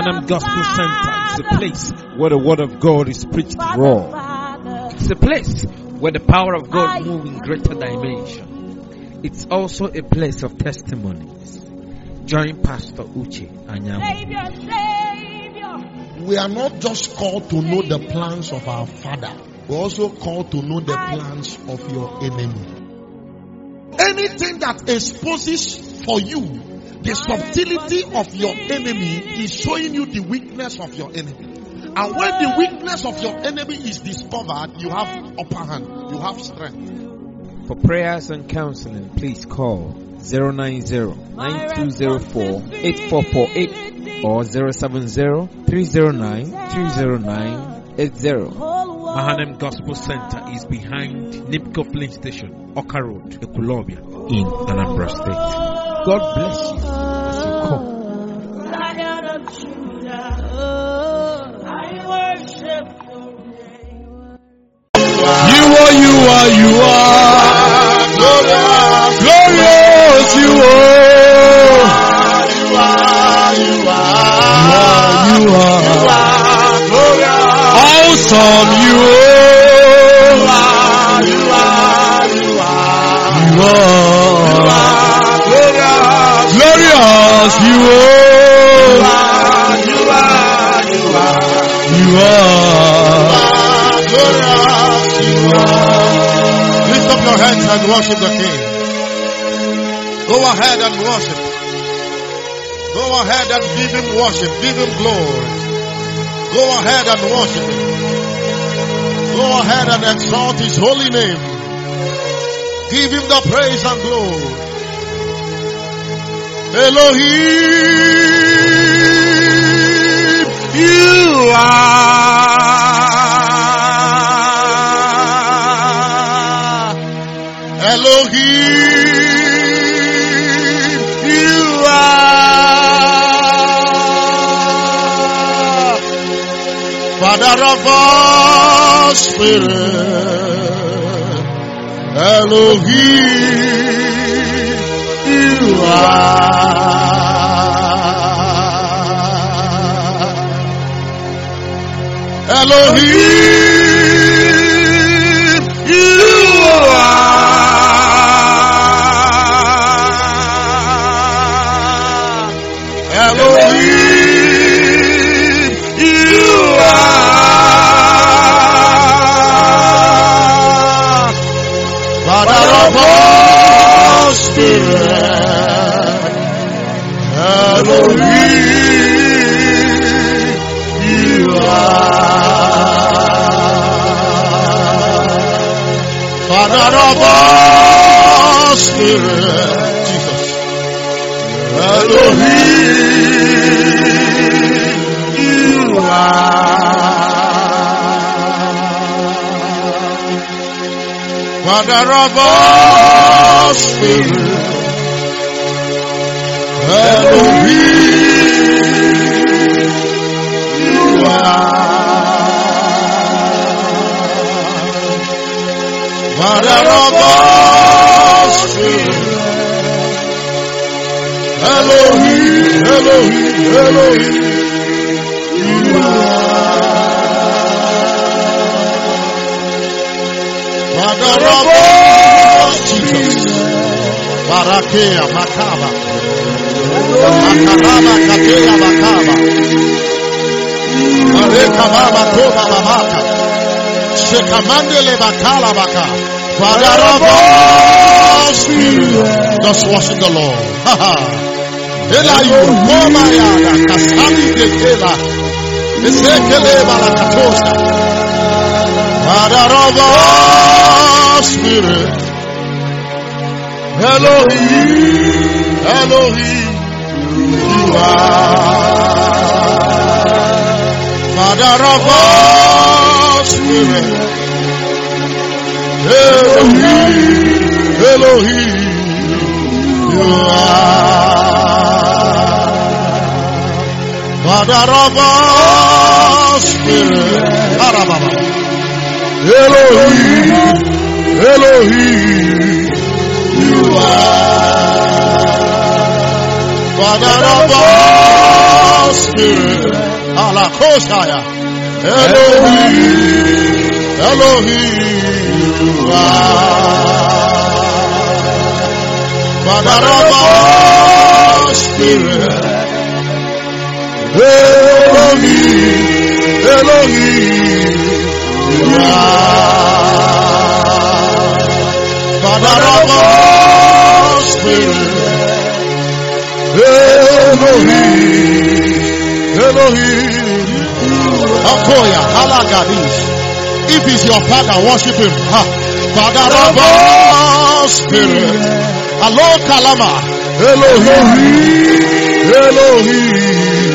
Mahanaim Gospel Center is a place where the word of God is preached raw. It's a place where the power of God moves in greater dimension. It's also a place of testimonies. Join Pastor Uche Anyanwu. We are not just called to know the plans of our Father. We're also called to know the plans of your enemy. Anything that exposes for you the subtlety of your enemy is showing you the weakness of your enemy. And when the weakness of your enemy is discovered, you have upper hand, you have strength. For prayers and counseling, please call 090-9204-8448 or 070-309-20980. Mahanaim Gospel Center is behind Nipco Filling Station, Oka Road, Ekulobia, in Anambra State. God bless you as you come. Lion of Judah, I worship your name. You are glorious, you are awesome, you glorious, you Lift up your hands and worship the King. Go ahead and worship. Go ahead and give him worship. Give him glory. Go ahead and worship him. Go ahead and exalt his holy name. Give him the praise and glory. Elohim, you are. Elohim, you are. Father of our spirit, Elohim, you are. Elohim, you are. Elohim, you are. Father of all spirit, Elohim, you are. Father of all spirit, Jesus, Elohim, you are. Father of all spirit, Elohim, you are. Father of all spirit, Elohim, Elohim, Elohim, you are. Father of all Jesus, Barakea, Makaba, Makaraba, Katea, Makaba, Mareka, Baba, Toba, Babaka, Shekamandele, Bakala, Baka. Father of all spirit, just worship the Lord. Ela you, Momayada, Kasami, Dekela, Esekele, Balakatosa. Father of all spirit, Elohim, Elohim, you are. Father of all spirit, Elohim, Elohim, you are. Father of all spirit, Elohim, Elohim, you are. Father of all Spirit. Alakoshaya. Elohim. Elohim. You are. Father of all Spirit. Elohim. Elohim. You are. Father of all Spirit. Elohim, Elohim, Akoya, Halagadish. If he's your father, worship him. Father of all Spirit. Alo Kalama. Elohim, Elohim.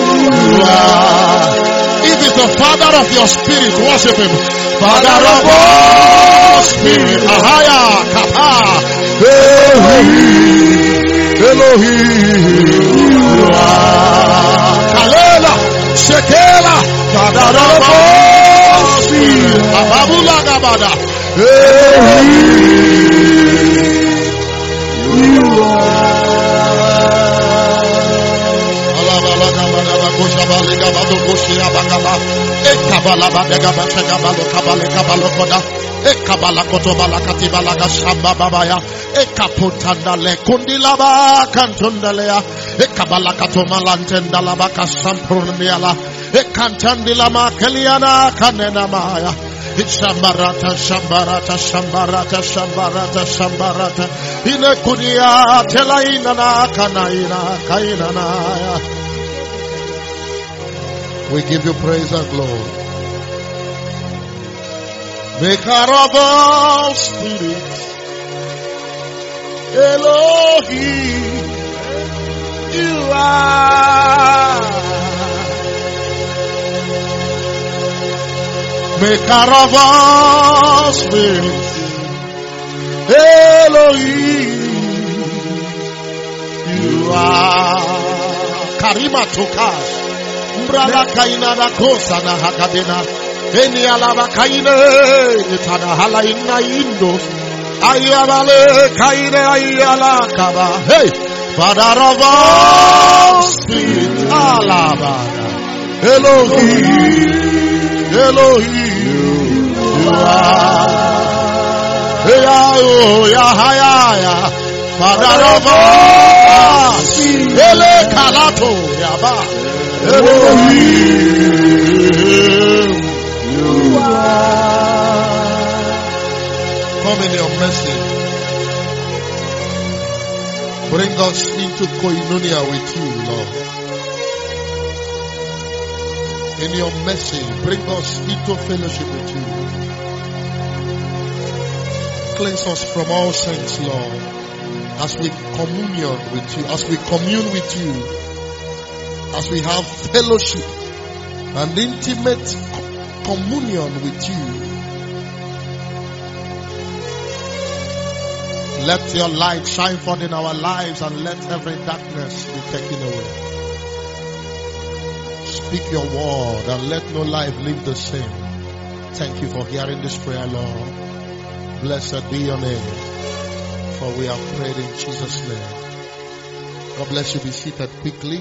If he's the father of your spirit, worship him. Father of all Spirit. Ahaya, Kapa. Elohim. Elohim, Kalela, Shekela, Father of all Spirit, Ababula Gabada, Ekabala kotobala katibala gashamba babaya. Ekaputanda le kundilaba kantundalea. Ekabala katomalantenda laba kasampurniala. Ekantandilama keliana kanenamaya. Shambarata, Shambarata, Shambarata, Shambarata, Shambarata. Inekunia telaina kanaina kainanaya. We give you praise and glory. Maker of all spirits, Elohim, you are. Maker of all spirits, Elohim, you are. Karima Tokas, Brada Kaina da Kosa na Hakadena. Eni alaba kaine itana hala inna indos ayabale kaine ayala kaba. Hey, Father of all spirit alaba Elohim, Elohim, you are. Ya Father of all spirit ele kalato yaba Elohim. Come in your mercy. Bring us into koinonia with you, Lord. In your mercy, bring us into fellowship with you. Cleanse us from all sins, Lord. As we communion with you, as we commune with you, as we have fellowship and intimate communion with you. Let your light shine forth in our lives and let every darkness be taken away. Speak your word and let no life live the same. Thank you for hearing this prayer, Lord. Blessed be your name, for we have prayed in Jesus' name. God bless you. Be seated quickly.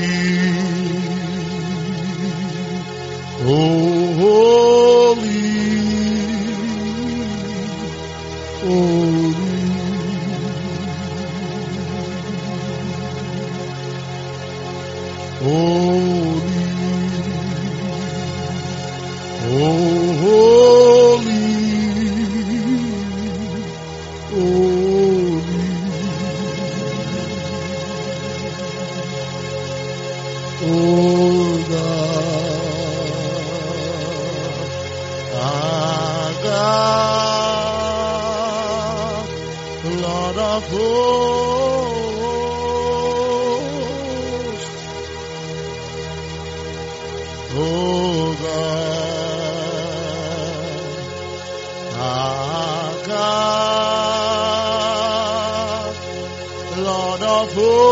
Holy, Holy, oh holy, holy, oh God, our God, Lord of hosts, oh God, our God, Lord of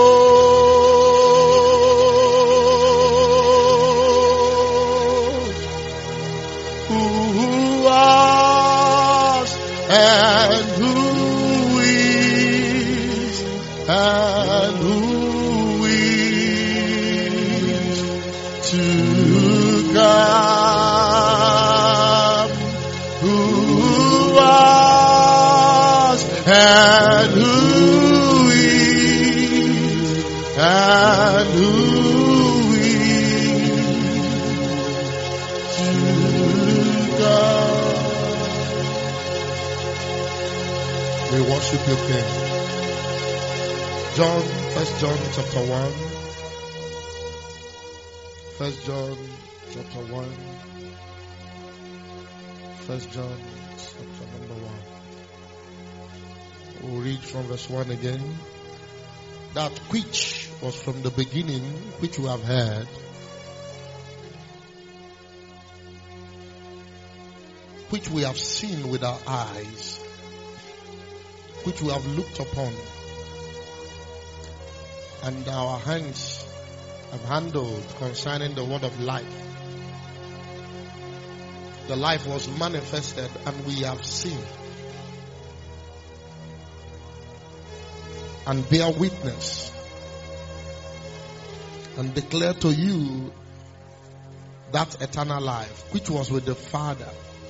hosts, who was and who is and who is to come, who was and who is and who is to come. We worship you, King. John, 1 John chapter 1. 1 John chapter 1. 1 John chapter number 1. We'll read from verse 1 again. That which was from the beginning, which we have heard, which we have seen with our eyes, which we have looked upon, and our hands have handled concerning the word of life. The life was manifested, and we have seen and bear witness and declare to you that eternal life which was with the Father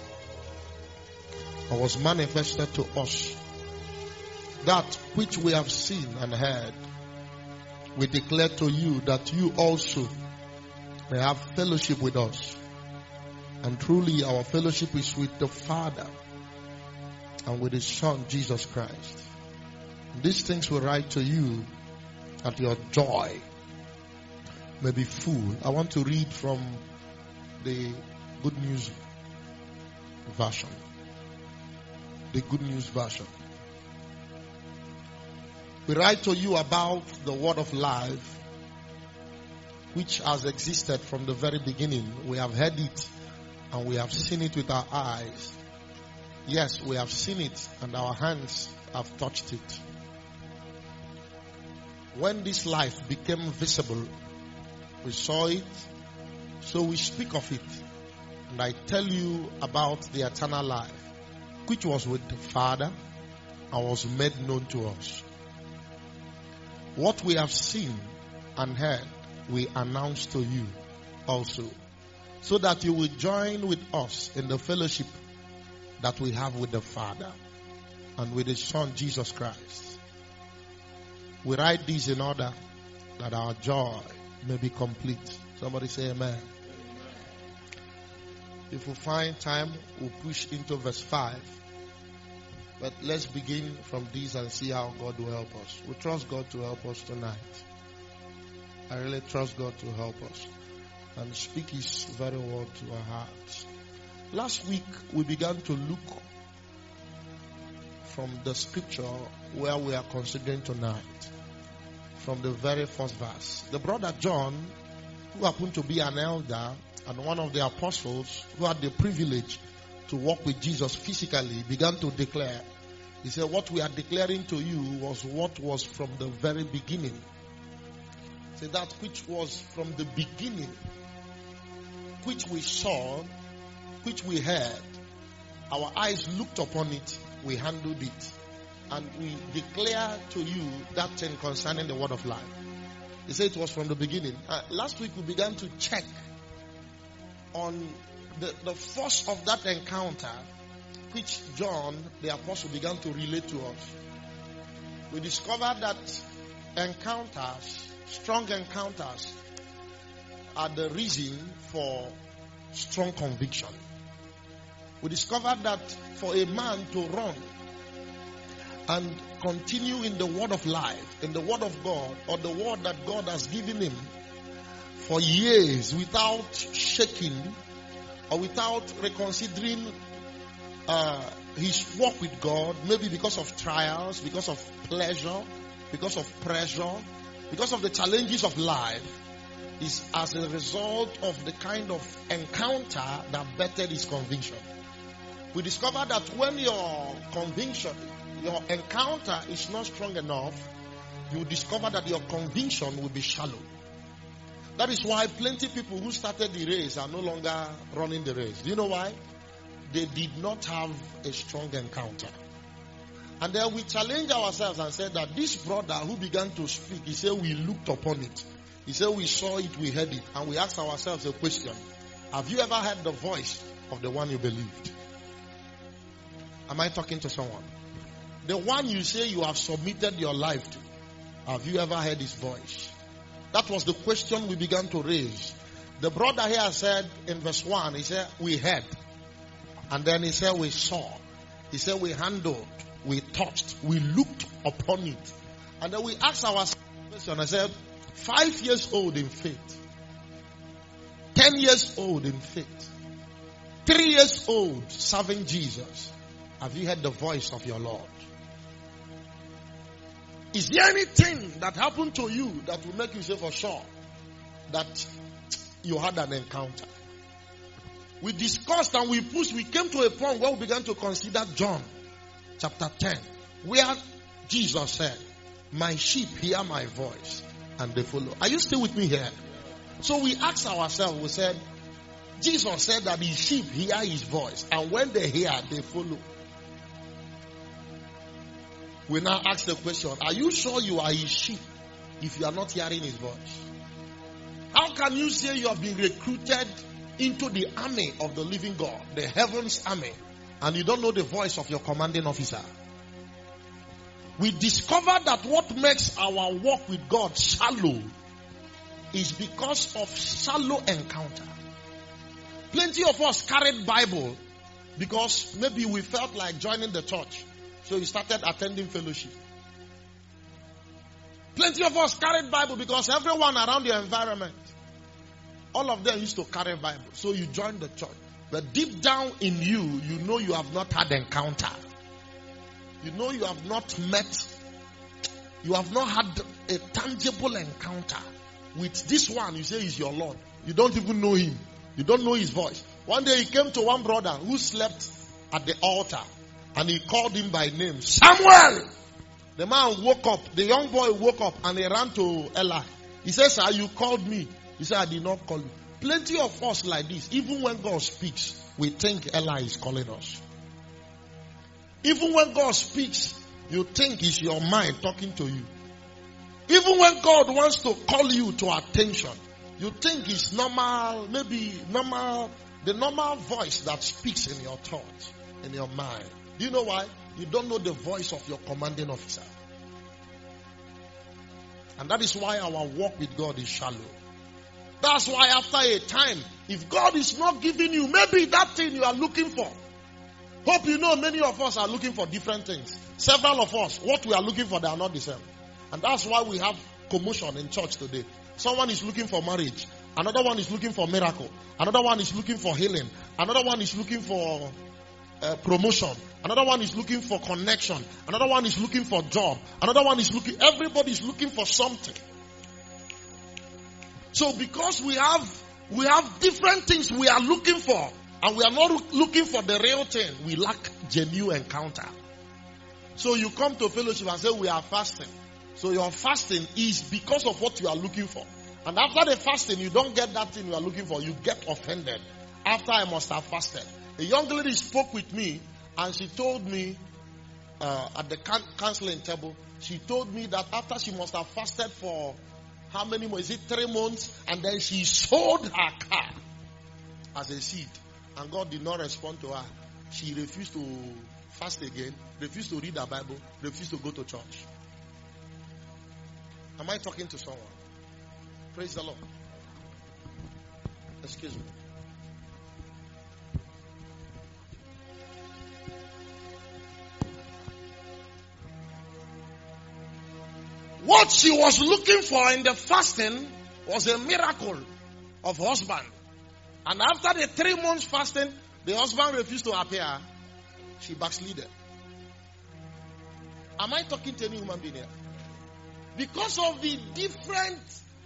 and was manifested to us. That which we have seen and heard, we declare to you, that you also may have fellowship with us. And truly our fellowship is with the Father and with His Son Jesus Christ. These things we write to you that your joy may be full. I want to read from the Good News version. The Good News version. We write to you about the word of life, which has existed from the very beginning. We have heard it and we have seen it with our eyes. Yes, we have seen it and our hands have touched it. When this life became visible, we saw it, so we speak of it. And I tell you about the eternal life, which was with the Father and was made known to us. What we have seen and heard, we announce to you also, so that you will join with us in the fellowship that we have with the Father and with His Son Jesus Christ. We write this in order that our joy may be complete. Somebody say amen. If we find time, we'll push into verse 5. But let's begin from this and see how God will help us. We trust God to help us tonight. I really trust God to help us and speak His very word to our hearts. Last week, we began to look from the scripture where we are considering tonight, from the very first verse. The brother John, who happened to be an elder and one of the apostles who had the privilege to walk with Jesus physically, began to declare. He said, what we are declaring to you was what was from the very beginning. He said, that which was from the beginning, which we saw, which we heard, our eyes looked upon it, we handled it, and we declare to you that thing concerning the word of life. He said it was from the beginning. Last week we began to check on the force of that encounter, which John, the apostle, began to relate to us. We discovered that encounters, strong encounters, are the reason for strong conviction. We discovered that for a man to run and continue in the word of life, in the word of God, or the word that God has given him for years without shaking or without reconsidering his walk with God, maybe because of trials, because of pleasure, because of pressure, because of the challenges of life, is as a result of the kind of encounter that bettered his conviction. We discovered that when your conviction, your encounter is not strong enough, you discover that your conviction will be shallow. That is why plenty of people who started the race are no longer running the race. Do you know why? They did not have a strong encounter. And then we challenged ourselves and said that this brother who began to speak, he said we looked upon it. He said we saw it, we heard it. And we asked ourselves a question. Have you ever heard the voice of the one you believed? Am I talking to someone? The one you say you have submitted your life to. Have you ever heard his voice? That was the question we began to raise. The brother here said in verse 1, he said we heard. And then he said we saw. He said we handled, we touched, we looked upon it. And then we asked ourselves a question. I said, 5 years old in faith, 10 years old in faith, 3 years old serving Jesus. Have you heard the voice of your Lord? Is there anything that happened to you that will make you say for sure that you had an encounter? We discussed and we pushed. We came to a point where we began to consider John chapter 10, where Jesus said, my sheep hear my voice and they follow. Are you still with me here? So we asked ourselves, we said, Jesus said that his sheep hear his voice, and when they hear, they follow. We now ask the question, are you sure you are his sheep if you are not hearing his voice? How can you say you have been recruited into the army of the living God, the heaven's army, and you don't know the voice of your commanding officer? We discovered that what makes our walk with God shallow is because of shallow encounter. Plenty of us carried Bible because maybe we felt like joining the church, so we started attending fellowship. Plenty of us carried Bible because everyone around your environment, all of them used to carry Bible, so you joined the church. But deep down in you, you know you have not had encounter. You know you have not met, you have not had a tangible encounter with this one you say is your Lord. You don't even know him. You don't know his voice. One day he came to one brother who slept at the altar and he called him by name, Samuel! The man woke up, the young boy woke up and he ran to Eli. He says, sir, you called me. He said, I did not call you. Plenty of us like this, even when God speaks, we think Eli is calling us. Even when God speaks, you think it's your mind talking to you. Even when God wants to call you to attention, you think it's normal, the normal voice that speaks in your thoughts, in your mind. Do you know why? You don't know the voice of your commanding officer. And that is why our walk with God is shallow. That's why after a time, if God is not giving you maybe that thing you are looking for, hope you know many of us are looking for different things. Several of us, what we are looking for, they are not the same. And that's why we have commotion in church today. Someone is looking for marriage. Another one is looking for miracle. Another one is looking for healing. Another one is looking for promotion. Another one is looking for connection. Another one is looking for job. Another one is looking, everybody is looking for something. So because we have different things we are looking for, and we are not looking for the real thing, we lack genuine encounter. So you come to fellowship and say we are fasting. So your fasting is because of what you are looking for. And after the fasting, you don't get that thing you are looking for. You get offended. After I must have fasted. A young lady spoke with me and she told me at the counseling table, she told me that after she must have fasted for how many months? Is it 3 months? And then she sold her car as a seed. And God did not respond to her. She refused to fast again, refused to read her Bible, refused to go to church. Am I talking to someone? Praise the Lord. Excuse me. What she was looking for in the fasting was a miracle of husband. And after the 3 months fasting, the husband refused to appear. She backslided. Am I talking to any human being here? Because of the different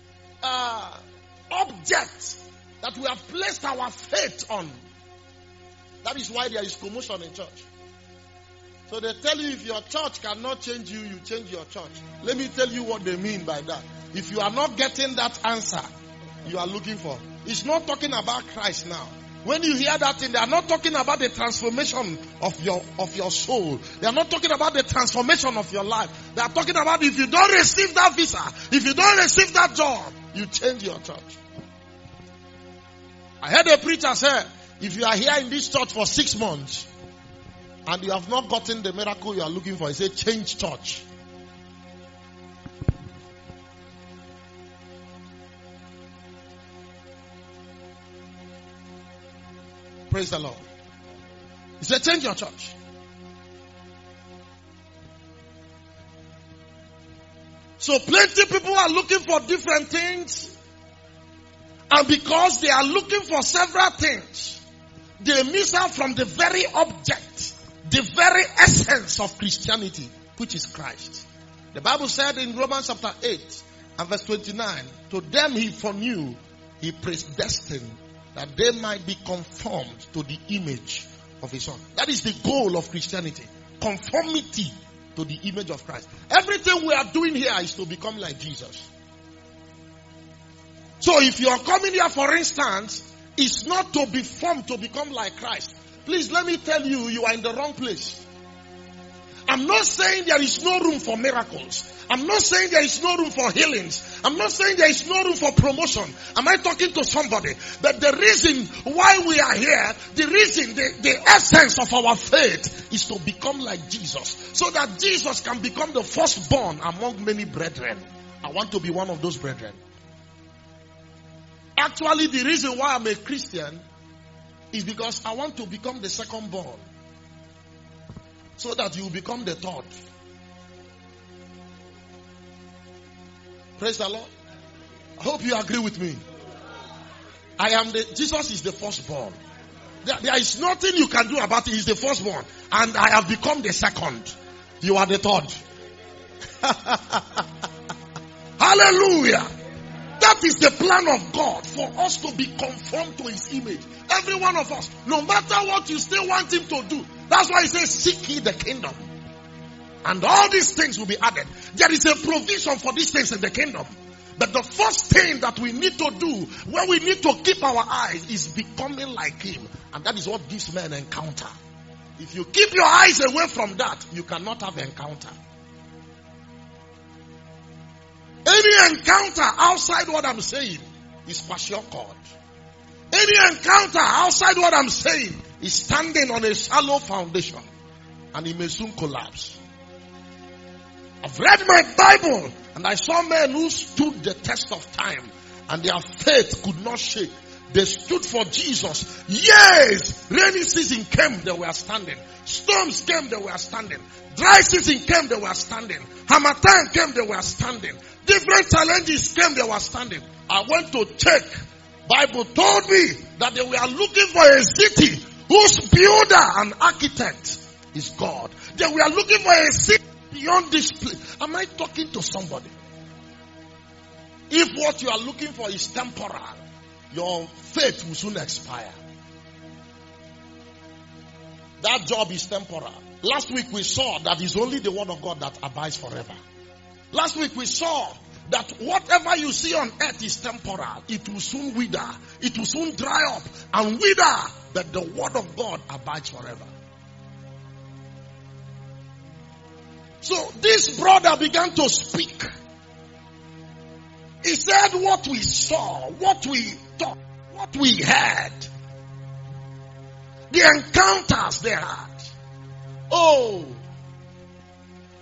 objects that we have placed our faith on. That is why there is commotion in church. So they tell you if your church cannot change you, you change your church. Let me tell you what they mean by that. If you are not getting that answer you are looking for, it's not talking about Christ now. When you hear that thing, they are not talking about the transformation of your soul. They are not talking about the transformation of your life. They are talking about if you don't receive that visa, if you don't receive that job, you change your church. I heard a preacher say, if you are here in this church for 6 months and you have not gotten the miracle you are looking for, he said, change church. Praise the Lord. He said, change your church. So plenty people are looking for different things. And because they are looking for several things, they miss out from the very object, the very essence of Christianity, which is Christ. The Bible said in Romans chapter 8 and verse 29, to them he foreknew, he predestined, that they might be conformed to the image of his son. That is the goal of Christianity. Conformity to the image of Christ. Everything we are doing here is to become like Jesus. So if you are coming here, for instance, it's not to be formed to become like Christ. Please let me tell you, you are in the wrong place. I'm not saying there is no room for miracles. I'm not saying there is no room for healings. I'm not saying there is no room for promotion. Am I talking to somebody? But the reason why we are here, the reason, the essence of our faith is to become like Jesus. So that Jesus can become the firstborn among many brethren. I want to be one of those brethren. Actually, the reason why I'm a Christian is because I want to become the secondborn. So that you will become the third. Praise the Lord. I hope you agree with me. Jesus is the firstborn. There is nothing you can do about it. He's the firstborn. And I have become the second. You are the third. Hallelujah. That is the plan of God, for us to be conformed to his image. Every one of us. No matter what you still want him to do. That's why he says, seek ye the kingdom. And all these things will be added. There is a provision for these things in the kingdom. But the first thing that we need to do, where we need to keep our eyes, is becoming like him. And that is what gives men encounter. If you keep your eyes away from that, you cannot have encounter. Any encounter outside what I'm saying is kwashiorkor. Any encounter outside what I'm saying is standing on a shallow foundation, and it may soon collapse. I've read my Bible and I saw men who stood the test of time and their faith could not shake. They stood for Jesus. Yes, rainy season came, they were standing. Storms came, they were standing. Dry season came, they were standing. Harmattan came, they were standing. Different challenges came, they were standing. I went to check. Bible told me that they were looking for a city whose builder and architect is God. They were looking for a city beyond this place. Am I talking to somebody? If what you are looking for is temporal, your faith will soon expire. That job is temporal. Last week we saw that it's only the word of God that abides forever. Last week we saw that whatever you see on earth is temporal. It will soon wither. It will soon dry up and wither. But the word of God abides forever. So this brother began to speak. He said what we saw, what we thought, what we had, the encounters they had. Oh.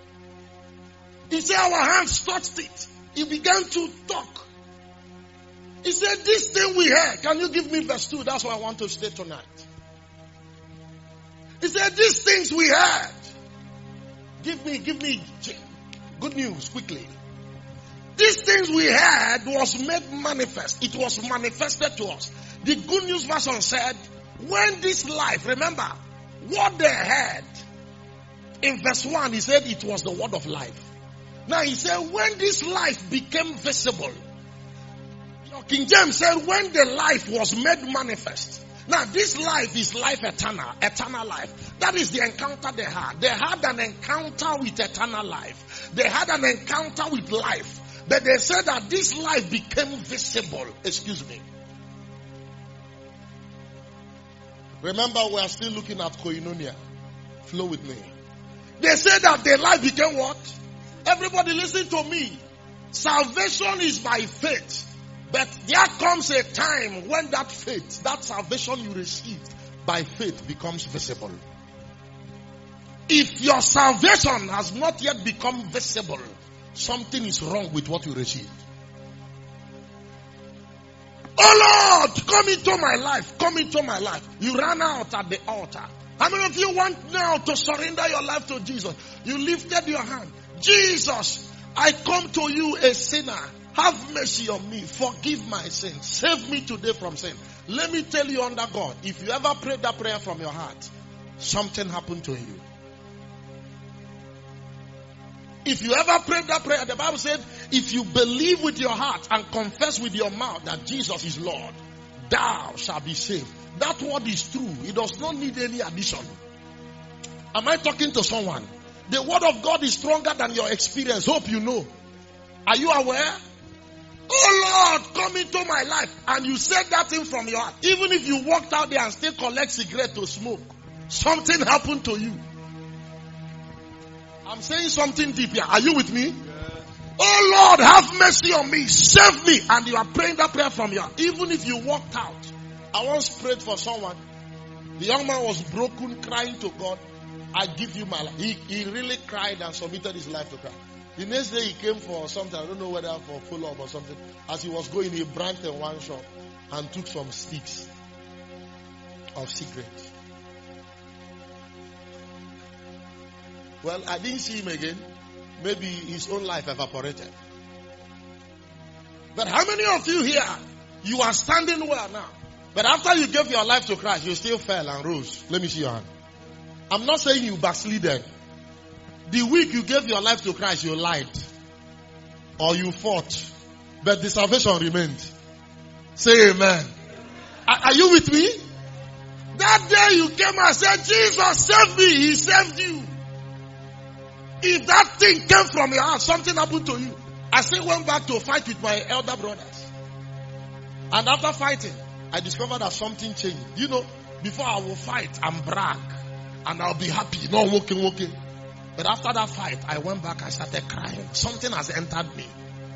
He said our hands touched it. He began to talk. He said, this thing we heard. Can you give me verse 2? That's what I want to stay tonight. He said, these things we heard. Give me good news quickly. These things we heard was made manifest. It was manifested to us. The good news version said, when this life, remember, what they heard, in verse 1, he said it was the word of life. Now he said, when this life became visible, King James said, when the life was made manifest. Now this life is life eternal life. That is the encounter they had. They had an encounter with eternal life. They had an encounter with life. But they said that this life became visible. Excuse me. Remember, we are still looking at koinonia. Flow with me. They said that their life became what? Everybody listen to me. Salvation is by faith. But there comes a time when that faith, that salvation you received by faith becomes visible. If your salvation has not yet become visible, something is wrong with what you received. Oh Lord, come into my life. Come into my life. You ran out at the altar. How many of you want now to surrender your life to Jesus? You lifted your hand. Jesus, I come to you a sinner. Have mercy on me. Forgive my sins. Save me today from sin. Let me tell you under God, if you ever prayed that prayer from your heart, something happened to you. If you ever prayed that prayer, the Bible said, if you believe with your heart and confess with your mouth that Jesus is Lord, thou shalt be saved. That word is true. It does not need any addition. Am I talking to someone? The word of God is stronger than your experience. Hope you know. Are you aware? Oh Lord, come into my life. And you said that thing from your heart. Even if you walked out there and still collect cigarette to smoke, something happened to you. I'm saying something deep here. Are you with me? Yes. Oh Lord, have mercy on me. Save me. And you are praying that prayer from your heart. Even if you walked out. I once prayed for someone. The young man was broken, crying to God. I give you my life. He really cried and submitted his life to Christ. The next day he came for something, I don't know whether for follow-up or something. As he was going, he branched in one shop and took some sticks of cigarettes. Well, I didn't see him again. Maybe his own life evaporated. But how many of you here, you are standing well now, but after you gave your life to Christ, you still fell and rose? Let me see your hand. I'm not saying you backslided. The week you gave your life to Christ, you lied. Or you fought. But the salvation remained. Say amen. Are you with me? That day you came and said, Jesus, save me. He saved you. If that thing came from your heart, something happened to you. I still went back to fight with my elder brothers. And after fighting, I discovered that something changed. You know, before I will fight and brag. And I'll be happy. No, walking. But after that fight, I went back, I started crying. Something has entered me.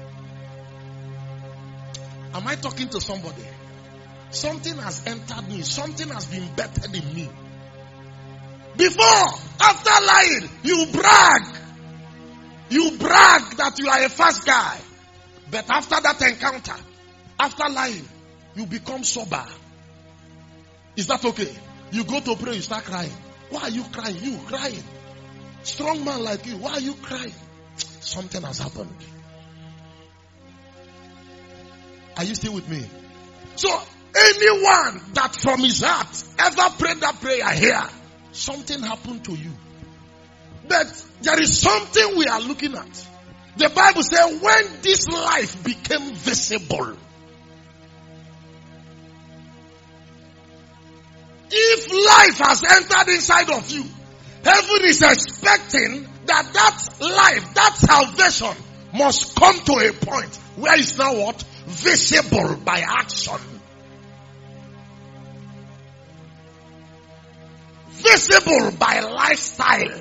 Am I talking to somebody? Something has entered me. Something has been bettered in me. Before, after lying, you brag. You brag that you are a fast guy. But after that encounter, after lying, you become sober. Is that okay? You go to pray, you start crying. Why are you crying? You crying. Strong man like you, why are you crying? Something has happened. Are you still with me? So, anyone that from his heart ever prayed that prayer here, something happened to you. But there is something we are looking at. The Bible says when this life became visible, if life has entered inside of you, heaven is expecting that life, that salvation must come to a point where it's now what? Visible by action. Visible by lifestyle.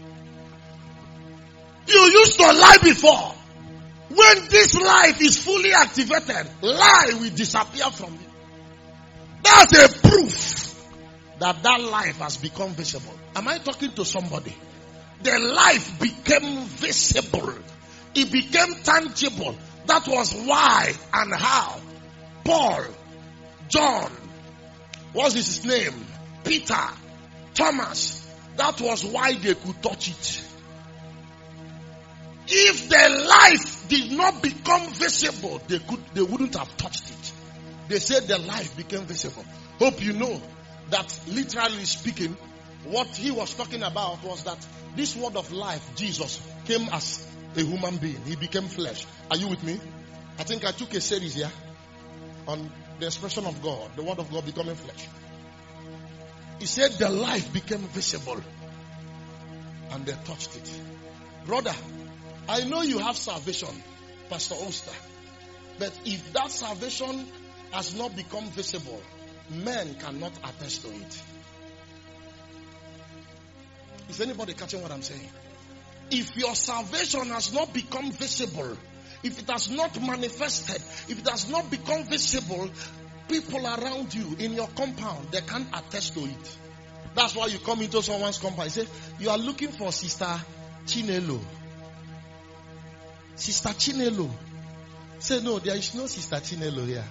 You used to lie before. When this life is fully activated, lie will disappear from you. That's a proof that life has become visible. Am I talking to somebody? The life became visible. It became tangible. That was why and how Paul, John, what's his name? Peter, Thomas. That was why they could touch it. If their life did not become visible, they wouldn't have touched it. They said the life became visible. Hope you know that literally speaking, what he was talking about was that this word of life, Jesus, came as a human being. He became flesh. Are you with me? I think I took a series here on the expression of God, the word of God becoming flesh. He said the life became visible and they touched it. Brother, I know you have salvation, Pastor Oster, but if that salvation has not become visible, men cannot attest to it. Is anybody catching what I'm saying? If your salvation has not become visible, if it has not manifested, if it has not become visible, people around you in your compound, they can't attest to it. That's why you come into someone's compound and say, you are looking for Sister Chinelo. Sister Chinelo. Say, no, there is no Sister Chinelo here.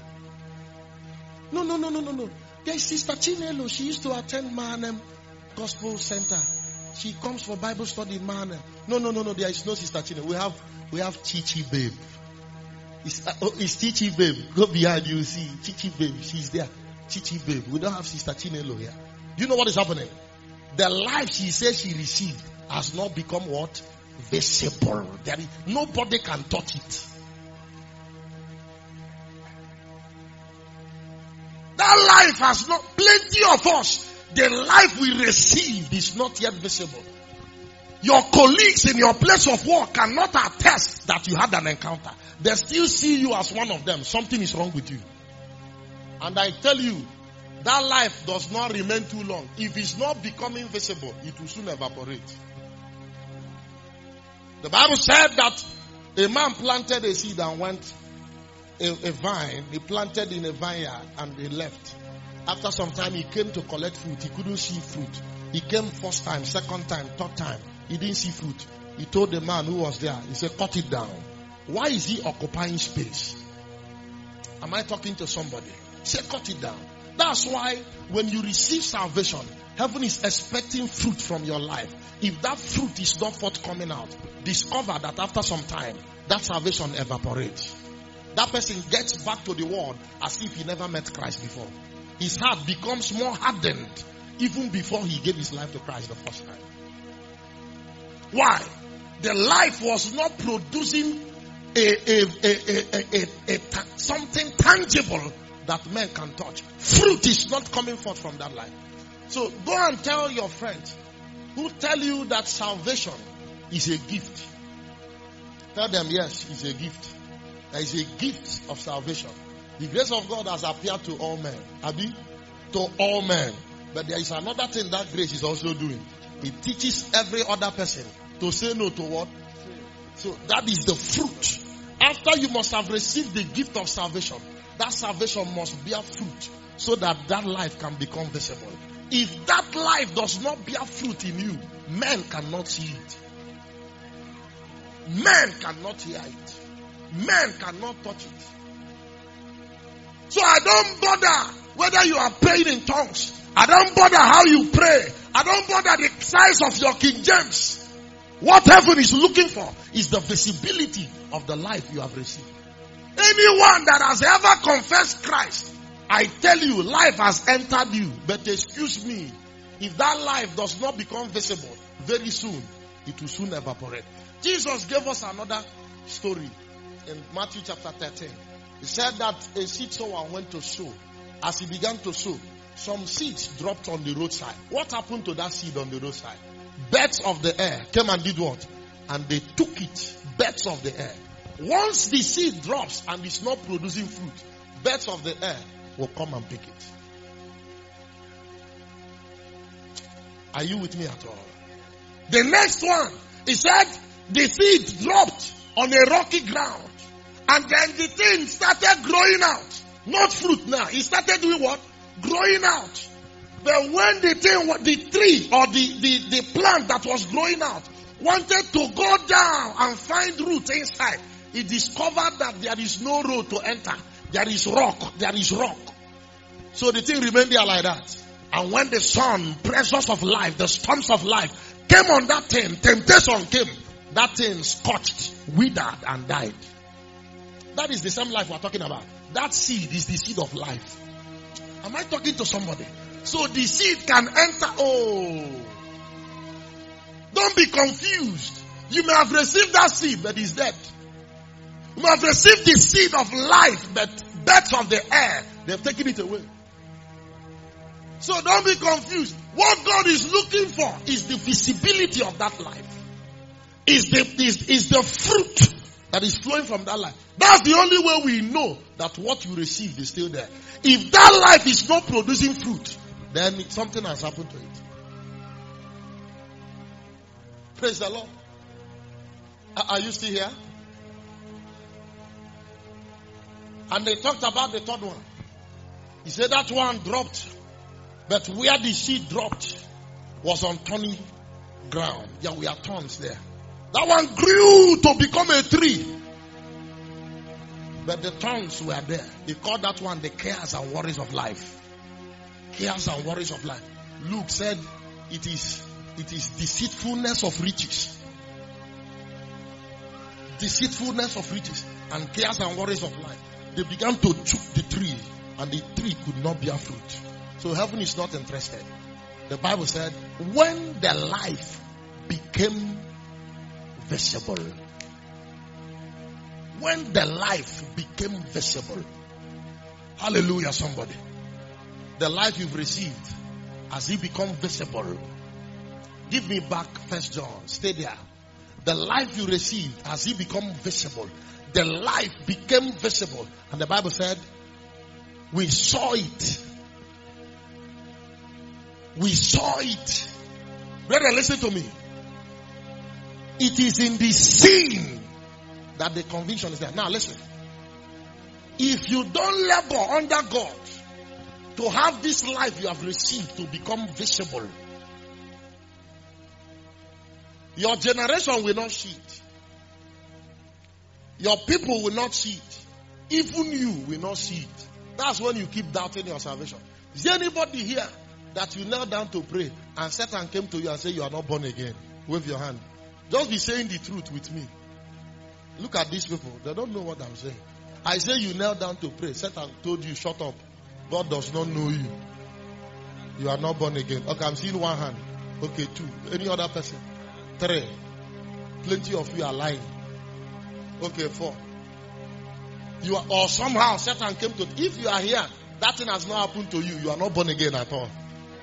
No. There is Sister Chinelo. She used to attend Mahanem Gospel Center. She comes for Bible study in Mahanem. No. There is no Sister Chinelo. We have Chichi Babe. It's Chichi Babe. Go behind you, see Chichi Babe. She's there. Chichi Babe. We don't have Sister Chinelo here. You know what is happening? The life she says she received has not become what? Visible. Nobody can touch it. That life has not, plenty of us, the life we received is not yet visible. Your colleagues in your place of work cannot attest that you had an encounter. They still see you as one of them. Something is wrong with you. And I tell you, that life does not remain too long. If it's not becoming visible, it will soon evaporate. The Bible said that a man planted a seed and went a vine. He planted in a vineyard and he left. After some time, he came to collect fruit. He couldn't see fruit. He came first time, second time, third time. He didn't see fruit. He told the man who was there, he said, cut it down. Why is he occupying space? Am I talking to somebody? He said, cut it down. That's why when you receive salvation, heaven is expecting fruit from your life. If that fruit is not forthcoming out, discover that after some time, that salvation evaporates. That person gets back to the world as if he never met Christ before. His heart becomes more hardened even before he gave his life to Christ the first time. Why? The life was not producing something tangible that men can touch. Fruit is not coming forth from that life. So go and tell your friends who tell you that salvation is a gift. Tell them, yes, it's a gift. There is a gift of salvation. The grace of God has appeared to all men. Abi? To all men. But there is another thing that grace is also doing. It teaches every other person to say no to what? So that is the fruit. After you must have received the gift of salvation, that salvation must bear fruit so that that life can become visible. If that life does not bear fruit in you, men cannot see it. Men cannot hear it. Men cannot touch it. So I don't bother whether you are praying in tongues. I don't bother how you pray. I don't bother the size of your King James. What heaven is looking for is the visibility of the life you have received. Anyone that has ever confessed Christ, I tell you, life has entered you. But excuse me, if that life does not become visible, very soon, it will soon evaporate. Jesus gave us another story in Matthew chapter 13. He said that a seed sower went to sow. As he began to sow, some seeds dropped on the roadside. What happened to that seed on the roadside? Birds of the air came and did what? And they took it. Birds of the air. Once the seed drops and it's not producing fruit, birds of the air will come and pick it. Are you with me at all? The next one, he said the seed dropped on a rocky ground. And then the thing started growing out. Not fruit now. It started doing what? Growing out. But when the tree or the plant that was growing out wanted to go down and find root inside, he discovered that there is no road to enter. there is rock. There is rock. So the thing remained there like that. And when the sun, pressures of life, the storms of life came on that thing, temptation came. That thing scorched, withered, and died. That is the same life we're talking about. That seed is the seed of life. Am I talking to somebody? So the seed can enter. Oh. Don't be confused. You may have received that seed, but it's dead. You may have received the seed of life, but birds of the air, they've taken it away. So don't be confused. What God is looking for is the visibility of that life. Is the fruit that is flowing from that life. That's the only way we know that what you received is still there. If that life is not producing fruit, then something has happened to it. Praise the Lord. Are you still here? And they talked about the third one. He said that one dropped. But where the seed dropped was on thorny ground. There were thorns there. That one grew to become a tree. But the thorns were there. They called that one the cares and worries of life. Cares and worries of life. Luke said it is deceitfulness of riches. Deceitfulness of riches and cares and worries of life. They began to choke the tree, and the tree could not bear fruit. So heaven is not interested. The Bible said, when the life became visible. When the life became visible. Hallelujah, somebody. The life you've received, has it become visible? Give me back 1 John. Stay there. The life you received, has it become visible? The life became visible. And the Bible said, we saw it. We saw it. Brother, listen to me. It is in the seeing that the conviction is there. Now listen. If you don't labor under God to have this life you have received to become visible, your generation will not see it. Your people will not see it. Even you will not see it. That's when you keep doubting your salvation. Is there anybody here that you knelt down to pray and Satan came to you and said you are not born again? Wave your hand. Just be saying the truth with me. Look at these people. They don't know what I'm saying. I say you knelt down to pray. Satan told you, shut up. God does not know you. You are not born again. Okay, I'm seeing one hand. Okay, 2. Any other person? 3. Plenty of you are lying. Okay, 4. You are, or somehow Satan came to. If you are here, that thing has not happened to you. You are not born again at all.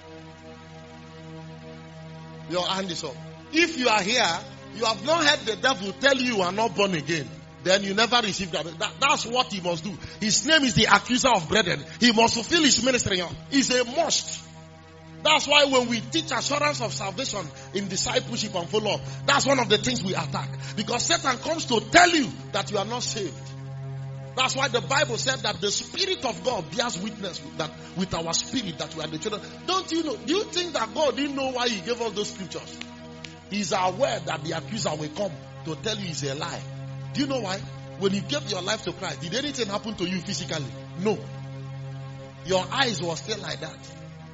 Your hand is up. If you are here, you have not heard the devil tell you are not born again. Then you never receive that. That's what he must do. His name is the accuser of brethren. He must fulfill his ministry. It's a must. That's why when we teach assurance of salvation in discipleship and follow-up, that's one of the things we attack. Because Satan comes to tell you that you are not saved. That's why the Bible said that the Spirit of God bears witness with our spirit that we are the children. Don't you know? Do you think that God didn't know why he gave us those scriptures? He's aware that the accuser will come to tell you it's a lie. Do you know why? When you gave your life to Christ, did anything happen to you physically? No. Your eyes were still like that.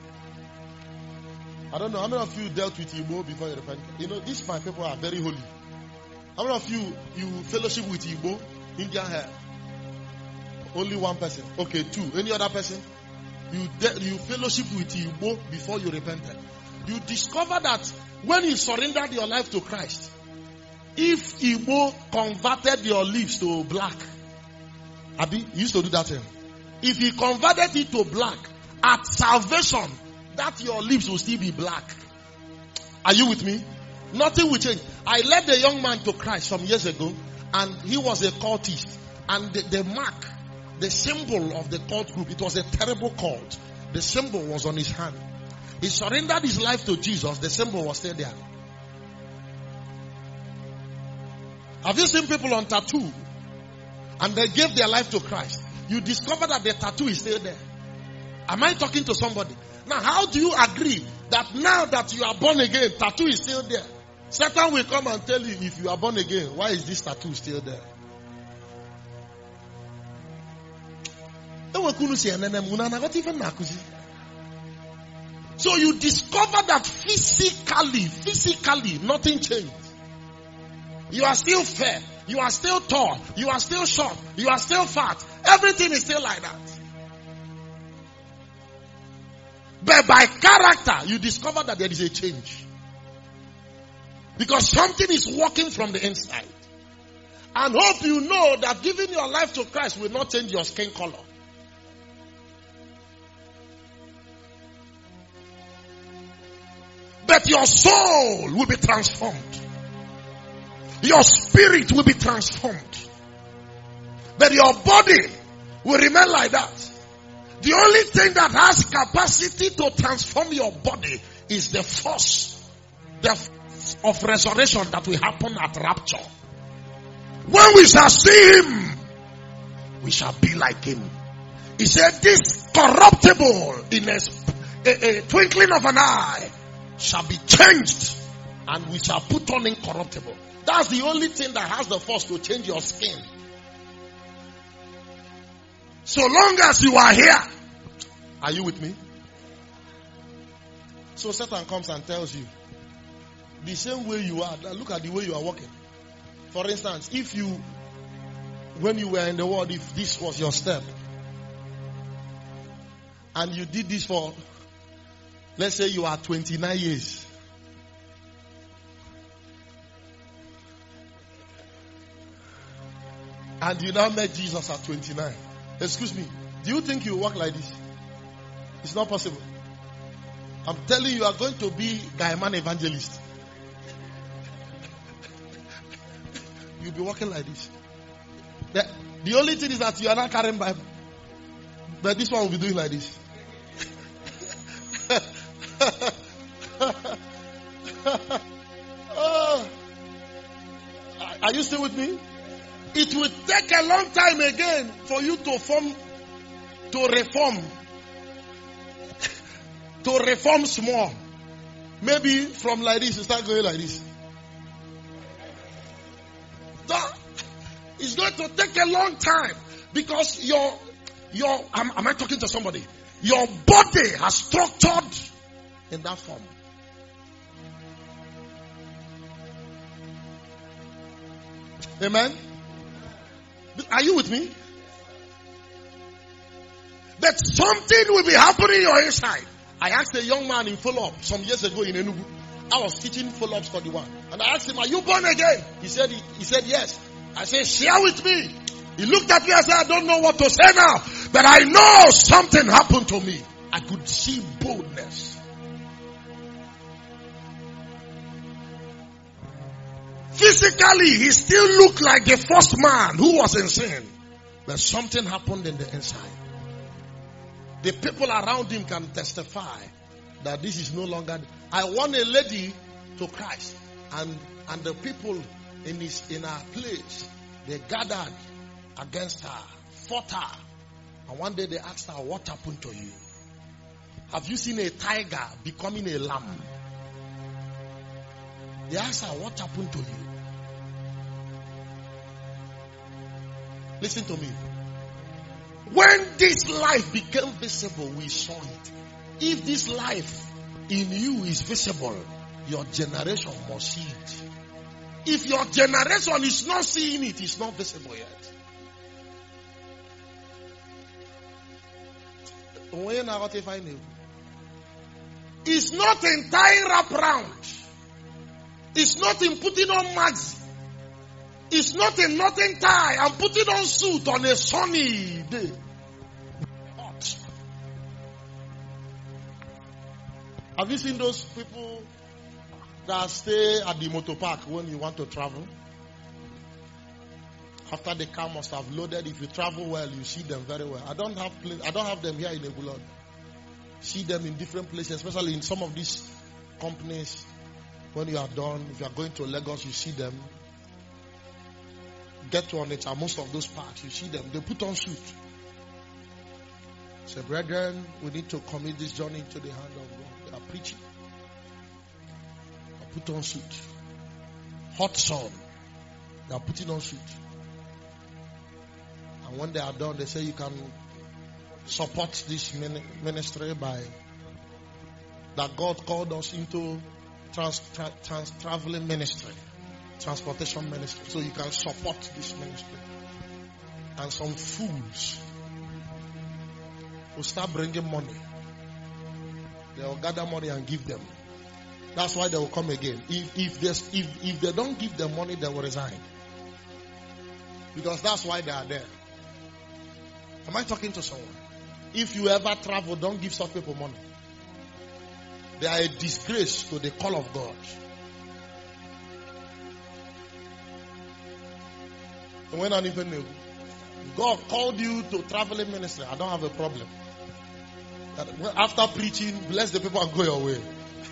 I don't know how many of you dealt with Igbo before you repented. You know, these my people are very holy. How many of you fellowship with Igbo, Indian hair? Only one person. Okay, 2. Any other person? You fellowship with Igbo before you repented. You discover that when you surrendered your life to Christ, if Igbo converted your lips to black, Abi, you used to do that thing. If he converted it to black, at salvation, that your lips will still be black. Are you with me? Nothing will change. I led a young man to Christ some years ago, and he was a cultist. And the mark, the symbol of the cult group, it was a terrible cult. The symbol was on his hand. He surrendered his life to Jesus. The symbol was still there. Have you seen people on tattoo and they gave their life to Christ? You discover that the tattoo is still there. Am I talking to somebody? Now, how do you agree that now that you are born again, tattoo is still there? Satan will come and tell you, if you are born again, why is this tattoo still there? So you discover that physically, nothing changed. You are still fair. You are still tall. You are still short. You are still fat. Everything is still like that. But by character, you discover that there is a change. Because something is working from the inside. And hope you know that giving your life to Christ will not change your skin color. But your soul will be transformed. Your spirit will be transformed. But your body will remain like that. The only thing that has capacity to transform your body is the force of resurrection that will happen at rapture. When we shall see him, we shall be like him. He said, this corruptible in a twinkling of an eye shall be changed, and we shall put on incorruptible. That's the only thing that has the force to change your skin. So long as you are here, are you with me? So Satan comes and tells you, the same way you are, look at the way you are walking. For instance, when you were in the world, if this was your step, and you did this for, let's say you are 29 years. And you now met Jesus at 29. Excuse me, do you think you walk like this? It's not possible. I'm telling you, you are going to be Gaiman evangelist. You'll be walking like this. The only thing is that you are not carrying Bible. But this one will be doing like this. Oh. Are you still with me? It will take a long time again for you to reform. To reform small. Maybe from like this, you start going like this. It's going to take a long time because am I talking to somebody? Your body has structured in that form. Amen? Are you with me? That something will be happening in your inside. I asked a young man in follow-up some years ago in Enugu. I was teaching follow-up study 1. And I asked him, are you born again? He said yes. I said, share with me. He looked at me and said, I don't know what to say now. But I know something happened to me. I could see boldness. Physically, he still looked like the first man who was in sin. But something happened in the inside. The people around him can testify that this is no longer. I won a lady to Christ, and the people in her place, they gathered against her, fought her, and one day they asked her, what happened to you? Have you seen a tiger becoming a lamb? They asked her, what happened to you? Listen to me. When this life became visible, we saw it. If this life in you is visible, your generation must see it. If your generation is not seeing it, it's not visible yet. It's not in tying wrap round. It's not in putting on mags. It's not in nothing tie and putting on suit on a sunny day. Hot. Have you seen those people that stay at the motor park when you want to travel? After the car must have loaded, if you travel well, you see them very well. I don't have them here in Ebulod. See them in different places, especially in some of these companies. When you are done, if you are going to Lagos, you see them. Get to Onitsha, most of those parks, you see them. They put on suit. Say, brethren, we need to commit this journey into the hand of God. They are preaching. They put on suit. Hot sun. They are putting on suit. And when they are done, they say you can support this ministry by that God called us into traveling ministry, transportation ministry, so you can support this ministry. And some fools will start bringing money. They will gather money and give them. That's why they will come again. If they don't give them money, they will resign. Because that's why they are there. Am I talking to someone? If you ever travel, don't give such people money. They are a disgrace to the call of God. When God called you to traveling ministry, I don't have a problem. After preaching, bless the people and go your way.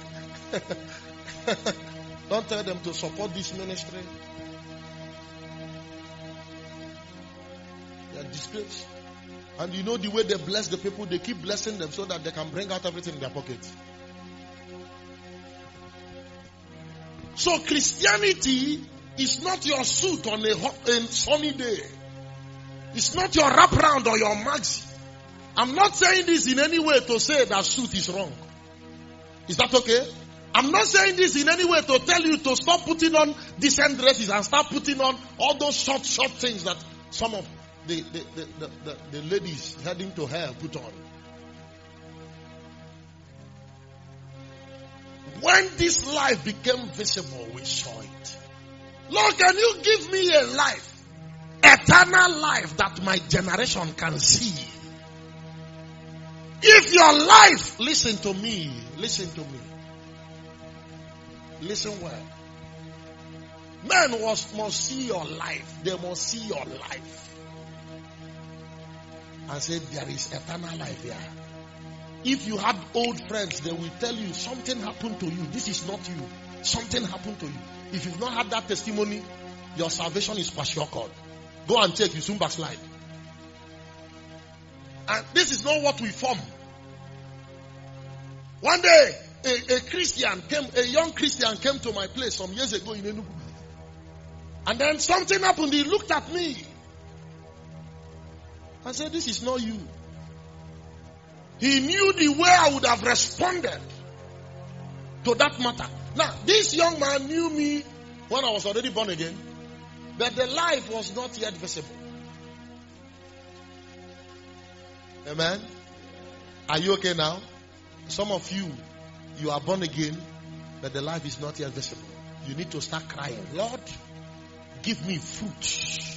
Don't tell them to support this ministry. They are disgrace. And you know the way they bless the people, they keep blessing them so that they can bring out everything in their pockets. So Christianity is not your suit on a sunny day. It's not your wraparound or your maxi. I'm not saying this in any way to say that suit is wrong. Is that okay? I'm not saying this in any way to tell you to stop putting on decent dresses and start putting on all those short things that some of the ladies heading to hell put on. When this life became visible, we saw it. Lord, can you give me a life, eternal life that my generation can see? If your life, listen to me, listen well. Men must see your life. They must see your life and say there is eternal life here. If you had old friends, they will tell you something happened to you. This is not you. Something happened to you. If you've not had that testimony, your salvation is passiored. Go and check, you soon backslide. And this is not what we form. One day, a young Christian came to my place some years ago in Enugu. And then something happened. He looked at me and said, this is not you. He knew the way I would have responded to that matter. Now, this young man knew me when I was already born again, but the life was not yet visible. Amen? Are you okay now? Some of you, you are born again, but the life is not yet visible. You need to start crying, Lord, give me fruit.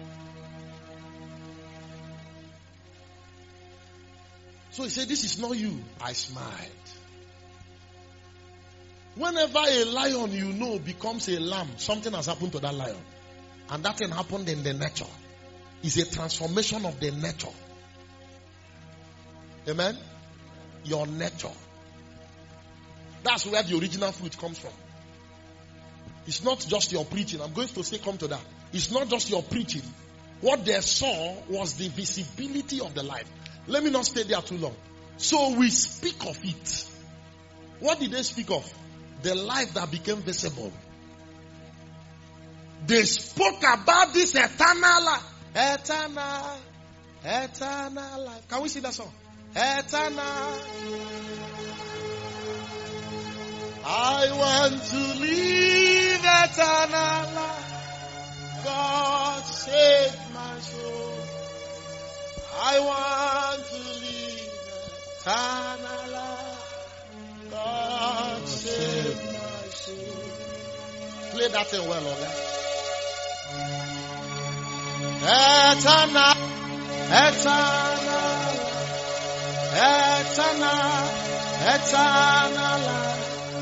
So he said, this is not you. I smiled. Whenever a lion you know becomes a lamb, something has happened to that lion. And that thing happened in the nature. It's a transformation of the nature. Amen? Your nature. That's where the original fruit comes from. It's not just your preaching. I'm going to say come to that. It's not just your preaching. What they saw was the visibility of the life. Let me not stay there too long. So we speak of it. What did they speak of? The life that became visible. They spoke about this eternal life. Eternal life. Can we see that song? Eternal. I want to live eternal life. God save my soul. I want to live eternal life. God save my soul. Play that thing well, okay? Eternal, eternal, eternal, eternal life.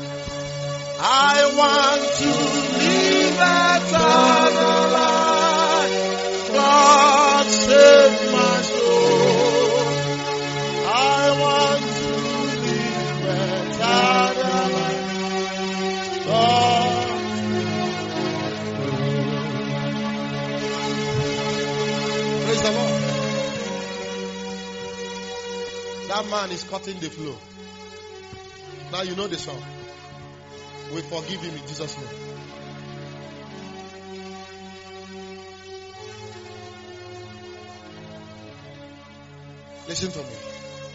I want to live eternal life. God save my soul. I want to live eternal life. God. Praise the Lord. That man is cutting the flow. Now you know the song. We forgive him in Jesus' name. Listen to me.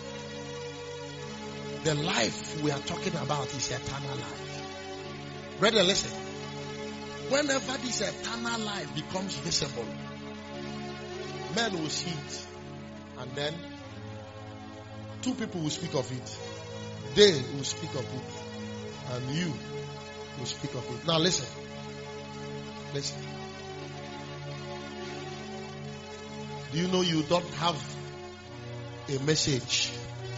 The life we are talking about is eternal life. Brother, listen. Whenever this eternal life becomes visible, men will see it. And then, two people will speak of it. They will speak of it. And you will speak of it. Now listen. Listen. Do you know you don't have a message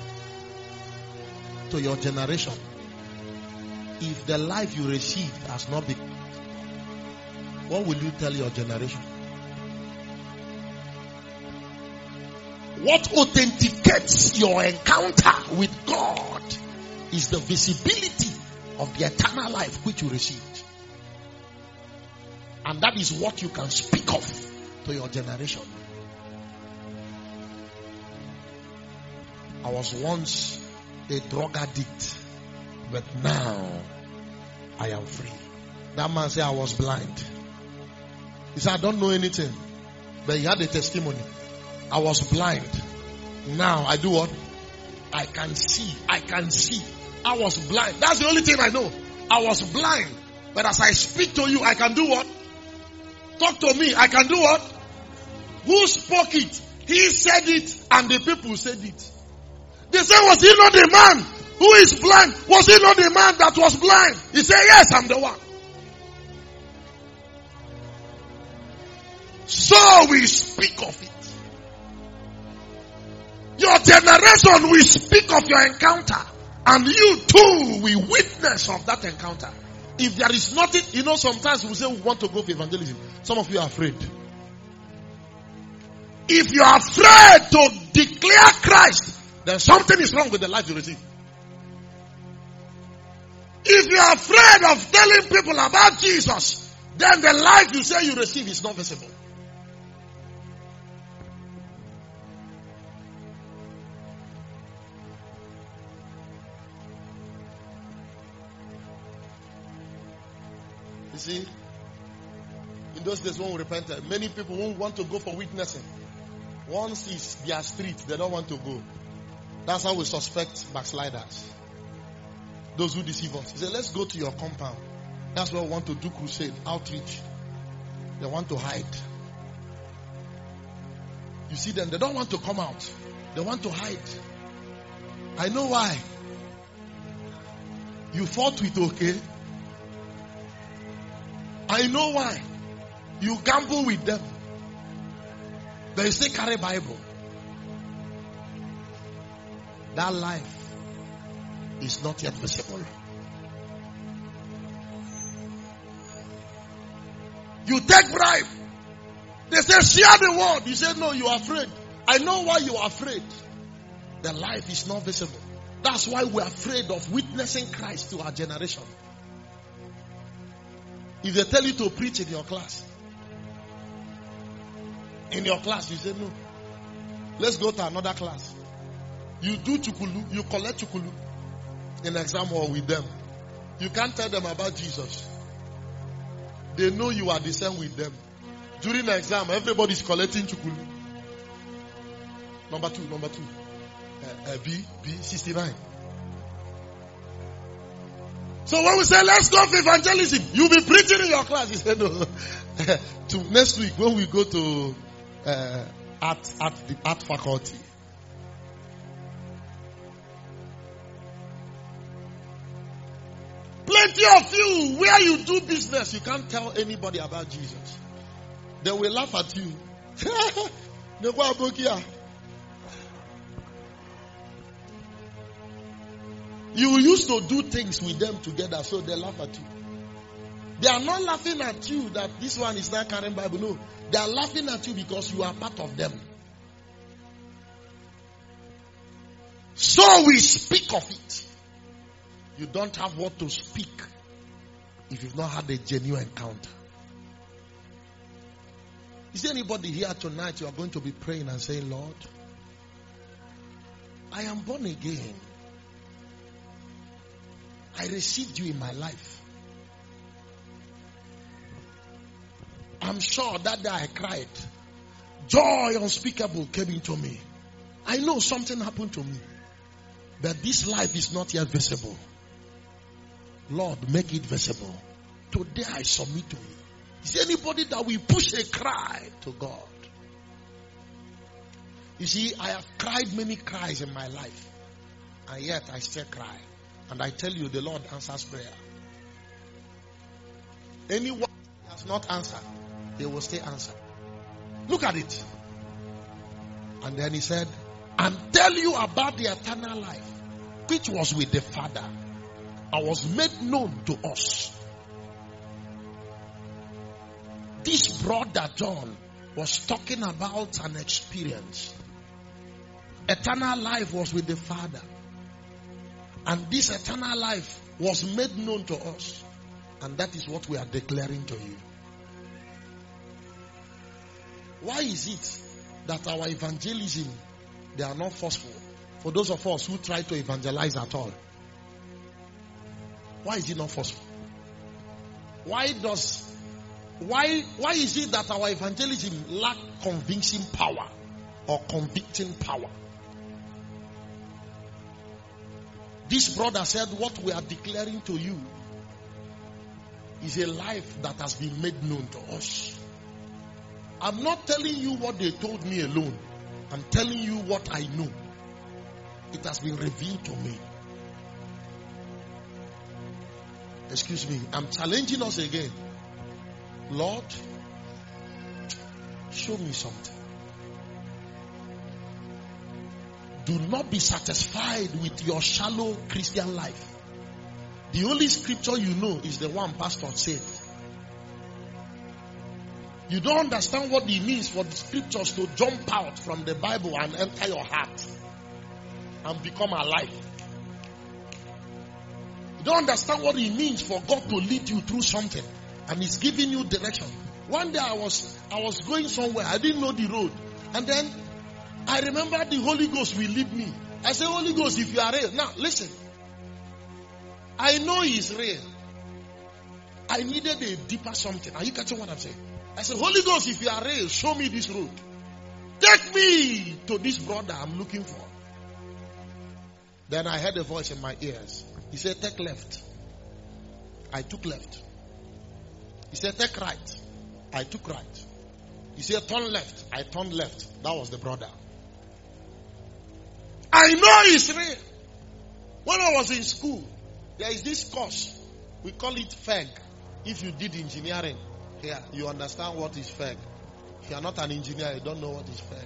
to your generation if the life you received has not been? What will you tell your generation? What authenticates your encounter with God is the visibility of the eternal life which you received. And that is what you can speak of to your generation. I was once a drug addict, but now I am free. That man said I was blind. He said I don't know anything, but he had a testimony. I was blind. Now I do what? I can see. I can see. I was blind. That's the only thing I know. I was blind. But as I speak to you, I can do what? Talk to me. I can do what? Who spoke it? He said it and the people said it. They said, was he not the man who is blind? Was he not the man that was blind? He said, yes, I'm the one. So we speak of it. Your generation will speak of your encounter. And you too will witness of that encounter. If there is nothing, you know, sometimes we say we want to go for evangelism. Some of you are afraid. If you are afraid to declare Christ, then something is wrong with the life you receive. If you are afraid of telling people about Jesus, then the life you say you receive is not visible. You see, in those days when we repented, many people won't want to go for witnessing. Once it's their street, they don't want to go. That's how we suspect backsliders. Those who deceive us. He said, let's go to your compound. That's where we want to do crusade, outreach. They want to hide. You see them, they don't want to come out. They want to hide. I know why. You fought with okay. I know why. You gamble with them. They say carry Bible. That life is not yet visible. You take bribe. They say share the word. You say no, you are afraid. I know why you are afraid. The life is not visible. That's why we are afraid of witnessing Christ to our generation. If they tell you to preach in your class, you say no. Let's go to another class. You do chukulu, you collect chukulu in exam hall with them. You can't tell them about Jesus. They know you are the same with them. During the exam, everybody is collecting chukulu. Number two. B 69. So when we say let's go for evangelism, you'll be preaching in your class. You say no. To next week when we go to the art faculty. Plenty of you, where you do business, you can't tell anybody about Jesus. They will laugh at you. You used to do things with them together, so they laugh at you. They are not laughing at you that this one is not carrying Bible. No, they are laughing at you because you are part of them. So we speak of it. You don't have what to speak if you've not had a genuine encounter. Is there anybody here tonight you are going to be praying and saying, Lord, I am born again. I received you in my life. I'm sure that day I cried. Joy unspeakable came into me. I know something happened to me, but this life is not yet visible. Lord, make it visible. Today I submit to you. Is there anybody that will push a cry to God? You see, I have cried many cries in my life, and yet I still cry. And I tell you, the Lord answers prayer. Anyone who has not answered, He will still answer. Look at it. And then He said, and tell you about the eternal life, which was with the Father, and was made known to us. This brother John was talking about an experience. Eternal life was with the Father. And this eternal life was made known to us. And that is what we are declaring to you. Why is it that our evangelism, they are not forceful? For those of us who try to evangelize at all. Why is it not forceful? Why is it that our evangelism lack convincing power or convicting power? This brother said, what we are declaring to you is a life that has been made known to us. I'm not telling you what they told me alone. I'm telling you what I know. It has been revealed to me. Excuse me, I'm challenging us again. Lord, show me something. Do not be satisfied with your shallow Christian life. The only scripture you know is the one pastor said. You don't understand what it means for the scriptures to jump out from the Bible and enter your heart and become alive. You don't understand what it means for God to lead you through something and He's giving you direction. One day I was going somewhere. I didn't know the road. And then I remember the Holy Ghost will lead me. I said, Holy Ghost, if you are real. Now, listen. I know He is real. I needed a deeper something. Are you catching what I'm saying? I said, Holy Ghost, if you are real, show me this road. Take me to this brother I'm looking for. Then I heard a voice in my ears. He said, take left. I took left. He said, take right. I took right. He said, turn left. I turned left. That was the brother. I know He's real. When I was in school, there is this course. We call it FEG. If you did engineering here, you understand what is FEG. If you are not an engineer, you don't know what is FEG.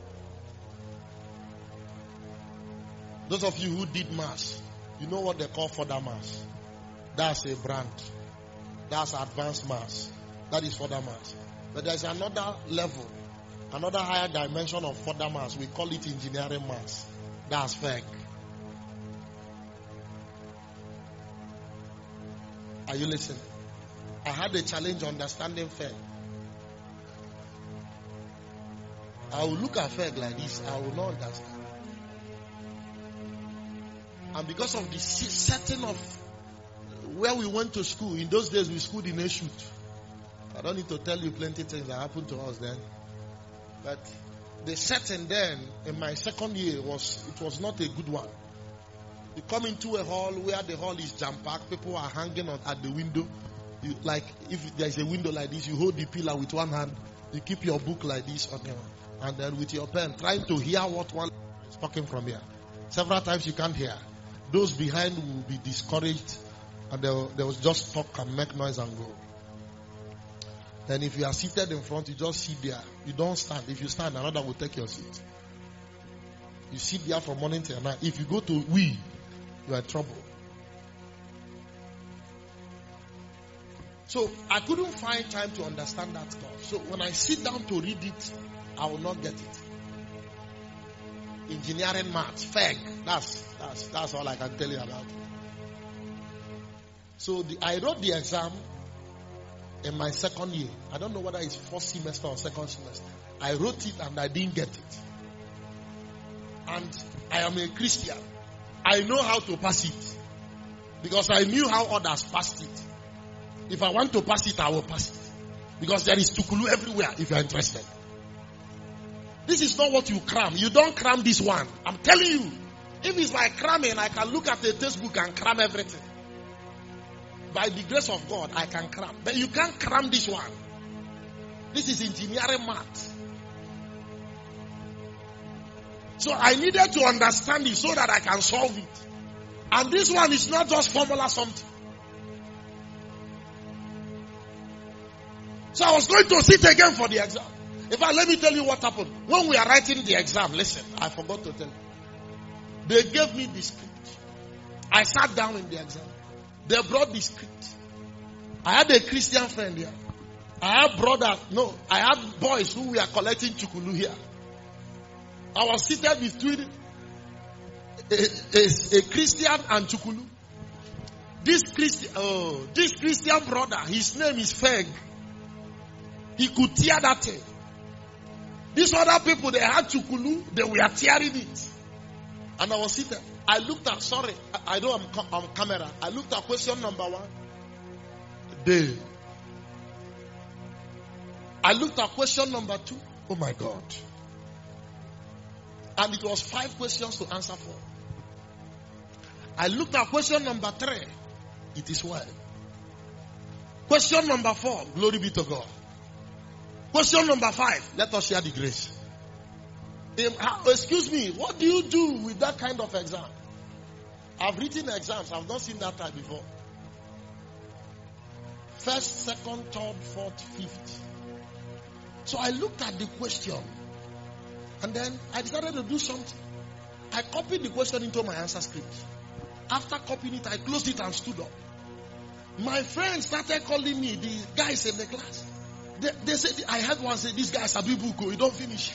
Those of you who did maths, you know what they call further maths. That's a brand. That's advanced maths. That is further maths. But there's another level, another higher dimension of further maths. We call it engineering maths. That's FEG. Are you listening? I had a challenge understanding FEG. I will look at FEG like this. I will not understand. And because of the setting of where we went to school, in those days we schooled in a shoot. I don't need to tell you plenty of things that happened to us then. But the setting then in my second year was not a good one. You come into a hall where the hall is jam-packed, people are hanging at the window. Like if there's a window like this, you hold the pillar with one hand, you keep your book like this on your, and then with your pen, trying to hear what one is talking from here. Several times you can't hear. Those behind will be discouraged, and they will just talk and make noise and go. Then if you are seated in front, you just sit there. You don't stand. If you stand, another will take your seat. You sit there from morning till night. If you go to you are in trouble. So I couldn't find time to understand that stuff. So when I sit down to read it, I will not get it. Engineering maths, FEG. That's all I can tell you about. So I wrote the exam in my second year. I don't know whether it's first semester or second semester. I wrote it and I didn't get it. And I am a Christian. I know how to pass it. Because I knew how others passed it. If I want to pass it, I will pass it. Because there is tukulu everywhere if you are interested. This this is not what you cram. You don't cram this one. I'm telling you. If it's like cramming, I can look at the textbook and cram everything. By the grace of God, I can cram. But you can't cram this one. This is engineering math. So I needed to understand it so that I can solve it. And this one is not just formula something. So I was going to sit again for the exam. In fact, let me tell you what happened. When we are writing the exam, listen, I forgot to tell you. They gave me the script. I sat down in the exam. They brought the script. I had a Christian friend here. I had boys who were collecting chukulu here. I was seated between a Christian and chukulu. This Christian brother, his name is Feg. He could tear that thing. These other people, they had chukulu, they were tearing it. And I was seated. I looked at, I know I'm on camera. I looked at question number 1. I looked at question number 2. Oh my God. And it was 5 questions to answer for. I looked at question number 3. It is well. Question number 4. Glory be to God. Question number 5. Let us share the grace. Excuse me. What do you do with that kind of exam? I've written exams. I've not seen that type before. 1st, 2nd, 3rd, 4th, 5th. So I looked at the question. And then I decided to do something. I copied the question into my answer script. After copying it, I closed it and stood up. My friends started calling me, the guys in the class. They said, I heard one say, this guy is a bibuko, he don't finish.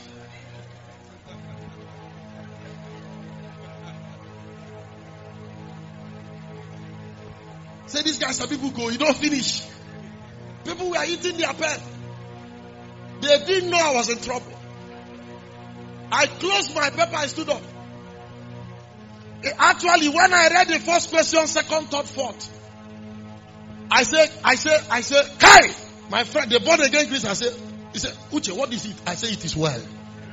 Say, this guy is a bibuko, he don't finish. People were eating their pen. They didn't know I was in trouble. I closed my paper, I stood up. Actually, when I read the first question, 2nd, 3rd, 4th, I said, hey! My friend, they born again Christian, he said, Uche, what is it? I said, it is well.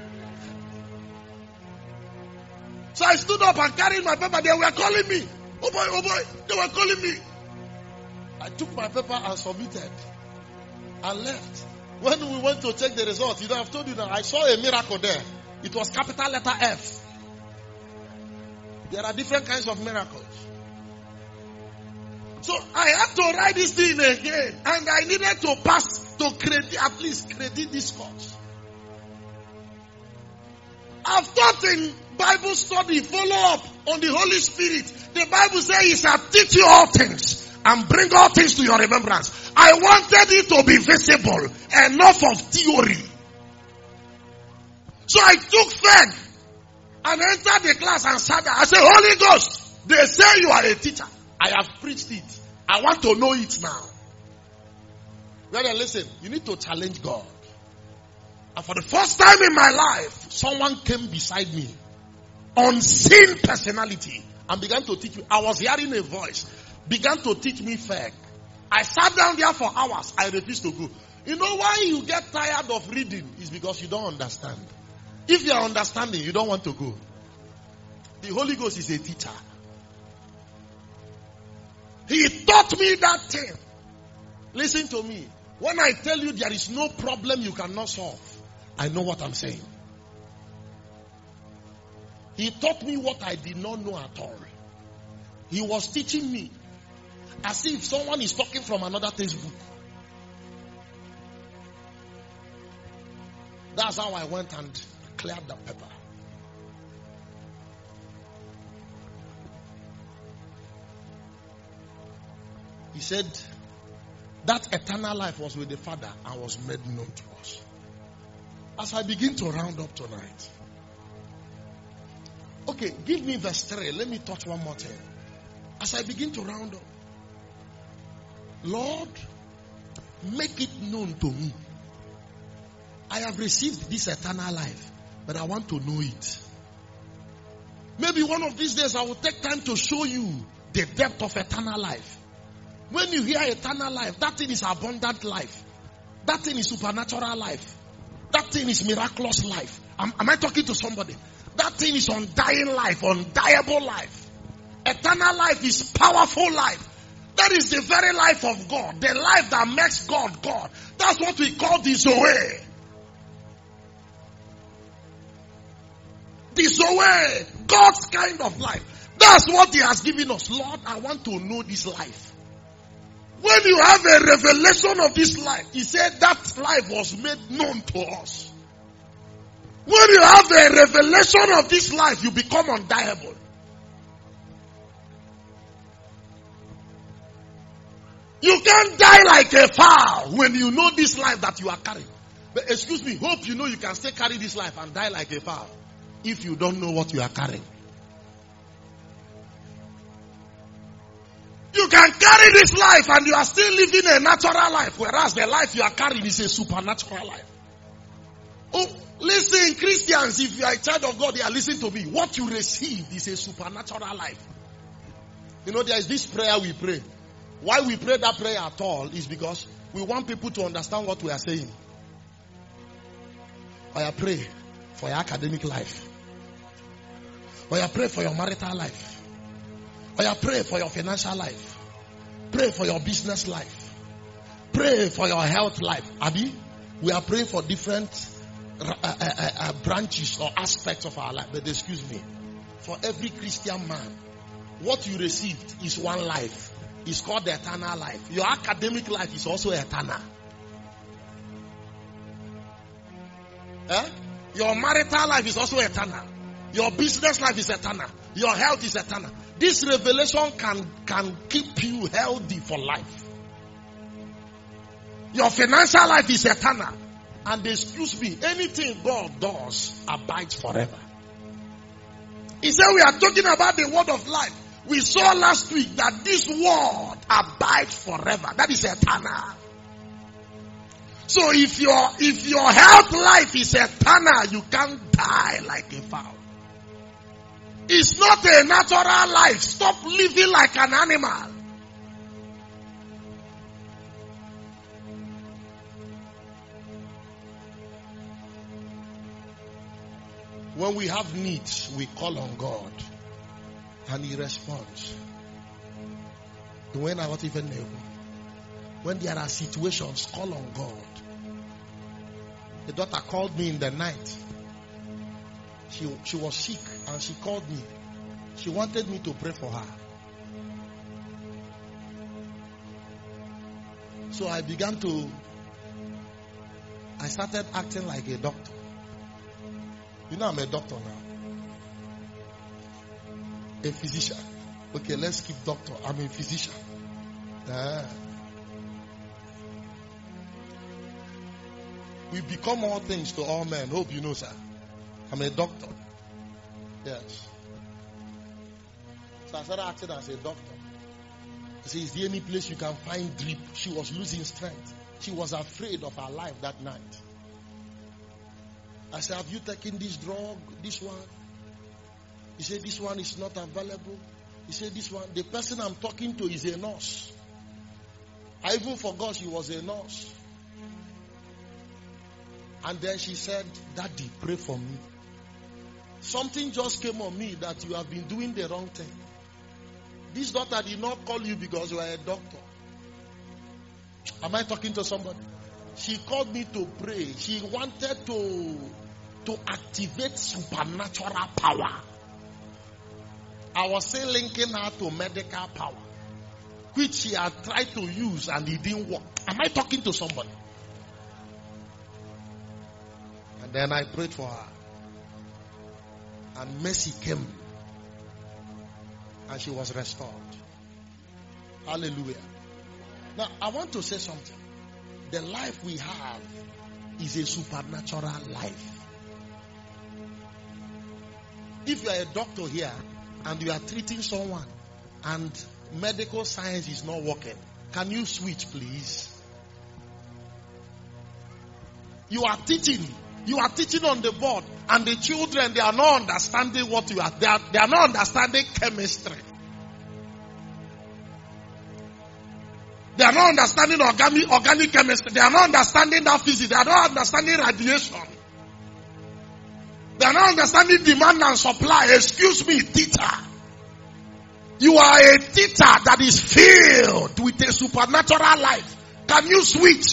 So I stood up and carried my paper. They were calling me. Oh boy, they were calling me. I took my paper and submitted and left. When we went to check the results, I've told you that I saw a miracle there. It was capital letter F. There are different kinds of miracles. So I had to write this thing again. And I needed to pass to at least credit this course. I've taught in Bible study, follow up on the Holy Spirit. The Bible says He shall teach you all things and bring all things to your remembrance. I wanted it to be visible, enough of theory. So I took Fed and entered the class and sat there. I said, Holy Ghost, they say you are a teacher. I have preached it. I want to know it now. Brother, listen, you need to challenge God. And for the first time in my life, someone came beside me, unseen personality, and began to teach me. I was hearing a voice, began to teach me fake. I sat down there for hours. I refused to go. You know why you get tired of reading? It's because you don't understand. If you are understanding, you don't want to go. The Holy Ghost is a teacher. He taught me that thing. Listen to me. When I tell you there is no problem you cannot solve, I know what I'm saying. He taught me what I did not know at all. He was teaching me as if someone is talking from another textbook. That's how I went and cleared the paper. He said that eternal life was with the Father and was made known to us. As I begin to round up tonight. Okay, give me verse 3. Let me touch one more thing. As I begin to round up. Lord, make it known to me. I have received this eternal life, but I want to know it. Maybe one of these days I will take time to show you the depth of eternal life. When you hear eternal life, that thing is abundant life. That thing is supernatural life. That That thing is miraculous life. Am I talking to somebody? That thing is undying life, undiable life. Eternal life is powerful life. That is the very life of God. The life that makes God God. That's what we call the Zoe. The Zoe. God's kind of life. That's what He has given us. Lord, I want to know this life. When you have a revelation of this life, He said that life was made known to us. When you have a revelation of this life, you become undiable. You can't die like a fowl when you know this life that you are carrying. But excuse me, hope you know you can still carry this life and die like a fowl if you don't know what you are carrying. You can carry this life and you are still living a natural life, whereas the life you are carrying is a supernatural life. Oh, listen, Christians, if you are a child of God, listen to me. What you receive is a supernatural life. You know, there is this prayer we pray. Why we pray that prayer at all is because we want people to understand what we are saying. I pray for your academic life. I pray for your marital life. I pray for your financial life. Pray for your business life. Pray for your health life. Abi, we are praying for different branches or aspects of our life. But excuse me, for every Christian man, what you received is one life. It's called the eternal life. Your academic life is also eternal. Your marital life is also eternal. Your business life is eternal. Your health is eternal. This revelation can keep you healthy for life. Your financial life is eternal. And excuse me, anything God does abides forever. He said we are talking about the word of life. We saw last week that this word abides forever. That is eternal. So if your health life is eternal, you can't die like a fowl. It's not a natural life. Stop living like an animal. When we have needs, we call on God. And He responds. When there are situations, call on God. The daughter called me in the night. She was sick and she called me. She wanted me to pray for her. So I started acting like a doctor. You know I'm a doctor now. A physician. Okay, let's keep doctor. I'm a physician. We become all things to all men. Hope you know, sir. I'm a doctor. Yes. So I started acting as a doctor. He said, is there any place you can find drip? She was losing strength. She was afraid of her life that night. I said, have you taken this drug? This one? He said, this one is not available. He said, this one, the person I'm talking to is a nurse. I even forgot she was a nurse. And then she said, Daddy, pray for me. Something just came on me that you have been doing the wrong thing. This daughter did not call you because you are a doctor. Am I talking to somebody? She called me to pray. She wanted to activate supernatural power. I was still linking her to medical power, which she had tried to use and it didn't work. Am I talking to somebody? And then I prayed for her. And mercy came. And she was restored. Hallelujah. Now, I want to say something. The life we have is a supernatural life. If you are a doctor here and you are treating someone and medical science is not working, can you switch, please? You are teaching on the board, and the children, they are not understanding what you are. They are not understanding chemistry. They are not understanding organic chemistry. They are not understanding that physics. They are not understanding radiation. They are not understanding demand and supply. Excuse me, teacher. You are a teacher that is filled with a supernatural life. Can you switch?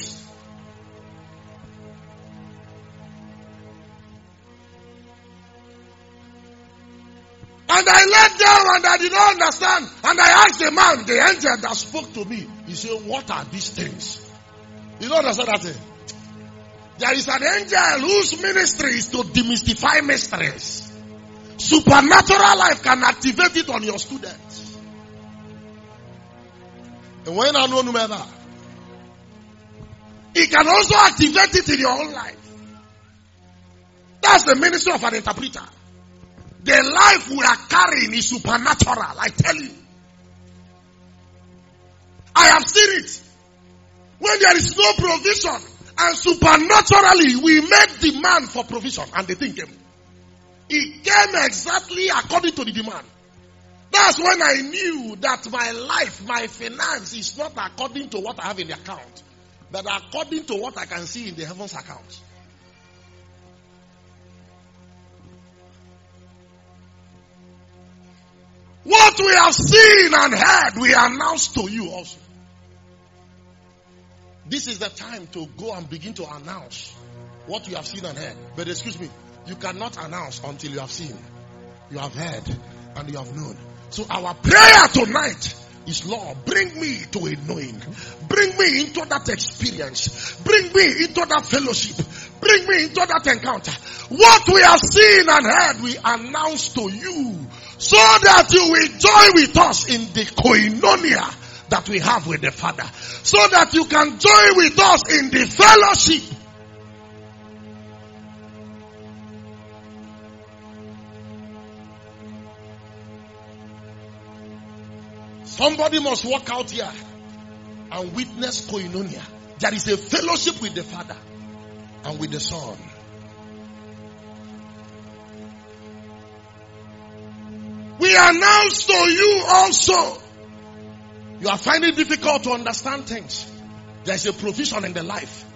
And I let down and I did not understand. And I asked the man, the angel that spoke to me. He said, what are these things? You don't understand that thing? There is an angel whose ministry is to demystify mysteries. Supernatural life can activate it on your students. And when I know that, it can also activate it in your own life. That's the ministry of an interpreter. The life we are carrying is supernatural, I tell you. I have seen it. When there is no provision, and supernaturally we make demand for provision, and the thing came. It came exactly according to the demand. That's when I knew that my life, my finance is not according to what I have in the account, but according to what I can see in the heavens account. What we have seen and heard, we announce to you also. This is the time to go and begin to announce what you have seen and heard. But excuse me, you cannot announce until you have seen, you have heard, and you have known. So our prayer tonight is, Lord, bring me to a knowing. Bring me into that experience. Bring me into that fellowship. Bring me into that encounter. What we have seen and heard, we announce to you, so that you will join with us in the koinonia that we have with the Father. So that you can join with us in the fellowship. Somebody must walk out here and witness koinonia. There is a fellowship with the Father and with the Son. We announce to you also. You are finding it difficult to understand things. There is a provision in the life.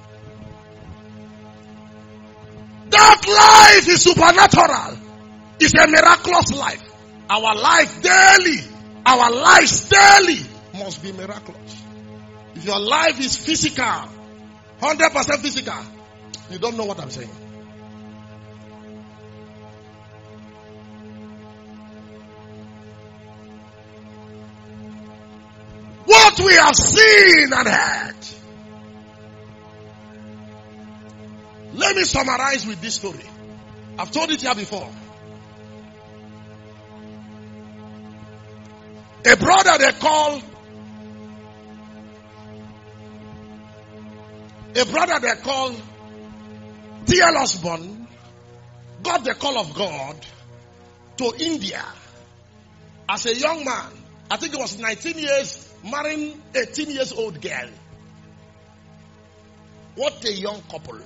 That life is supernatural. It's a miraculous life. Our life daily, our lives daily must be miraculous. If your life is physical, 100% physical, you don't know what I'm saying. What we have seen and heard. Let me summarize with this story. I've told it here before. A brother they call T.L. Osborne got the call of God to India as a young man. I think it was 19 years, marrying 18 years old girl. What a young couple.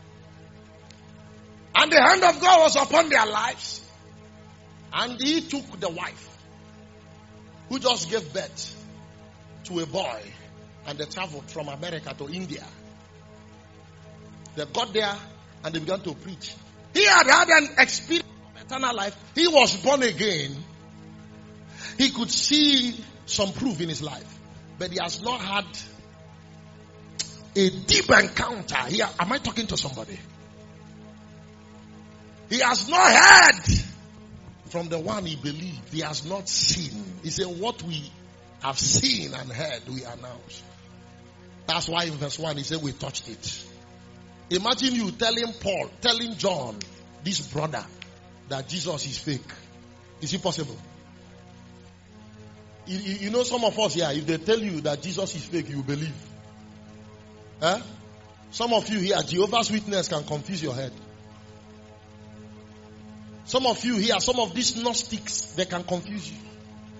And the hand of God was upon their lives. And he took the wife, who just gave birth to a boy, and they traveled from America to India. They got there and they began to preach. He had had an experience of eternal life. He was born again. He could see some proof in his life, but he has not had a deep encounter. Here, am I talking to somebody? He has not heard from the one he believed. He has not seen. He said, what we have seen and heard, we announce. That's why in verse 1 he said, we touched it. Imagine you telling John, this brother, that Jesus is fake. Is it possible? You know, some of us here, if they tell you that Jesus is fake, you believe. Huh? Some of you here, Jehovah's Witness can confuse your head. Some of you here, some of these Gnostics, they can confuse you.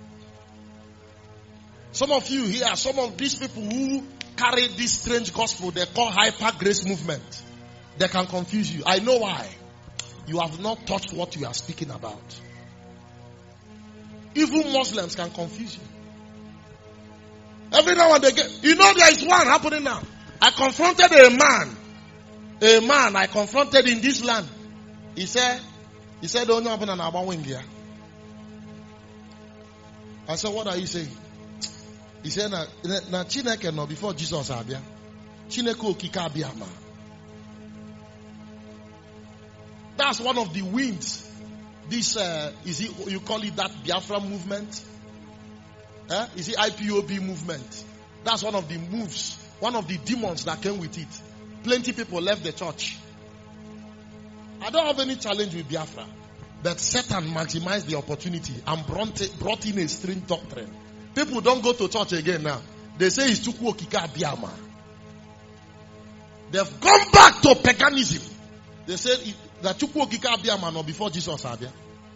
Some of you here, some of these people who carry this strange gospel they call hyper grace movement, they can confuse you. I know why. You have not touched what you are speaking about. Even Muslims can confuse you. Every now and again, you know there is one happening now. I confronted a man I confronted in this land. He said, He said, "Oh no, I'm not wing here." I said, "What are you saying?" He said, "Na Chineke no before Jesus abia. Chineke okika abia ma." That's one of the winds. This is it? You call it that Biafra movement? Is it IPOB movement? That's one of the moves. One of the demons that came with it. Plenty people left the church. I don't have any challenge with Biafra. But Satan maximized the opportunity and brought in a strange doctrine. People don't go to church again now. They say it's Chukwu Okika Abiyama. They've gone back to paganism. They said that Chukwu Okika Abiyama no before Jesus Abia.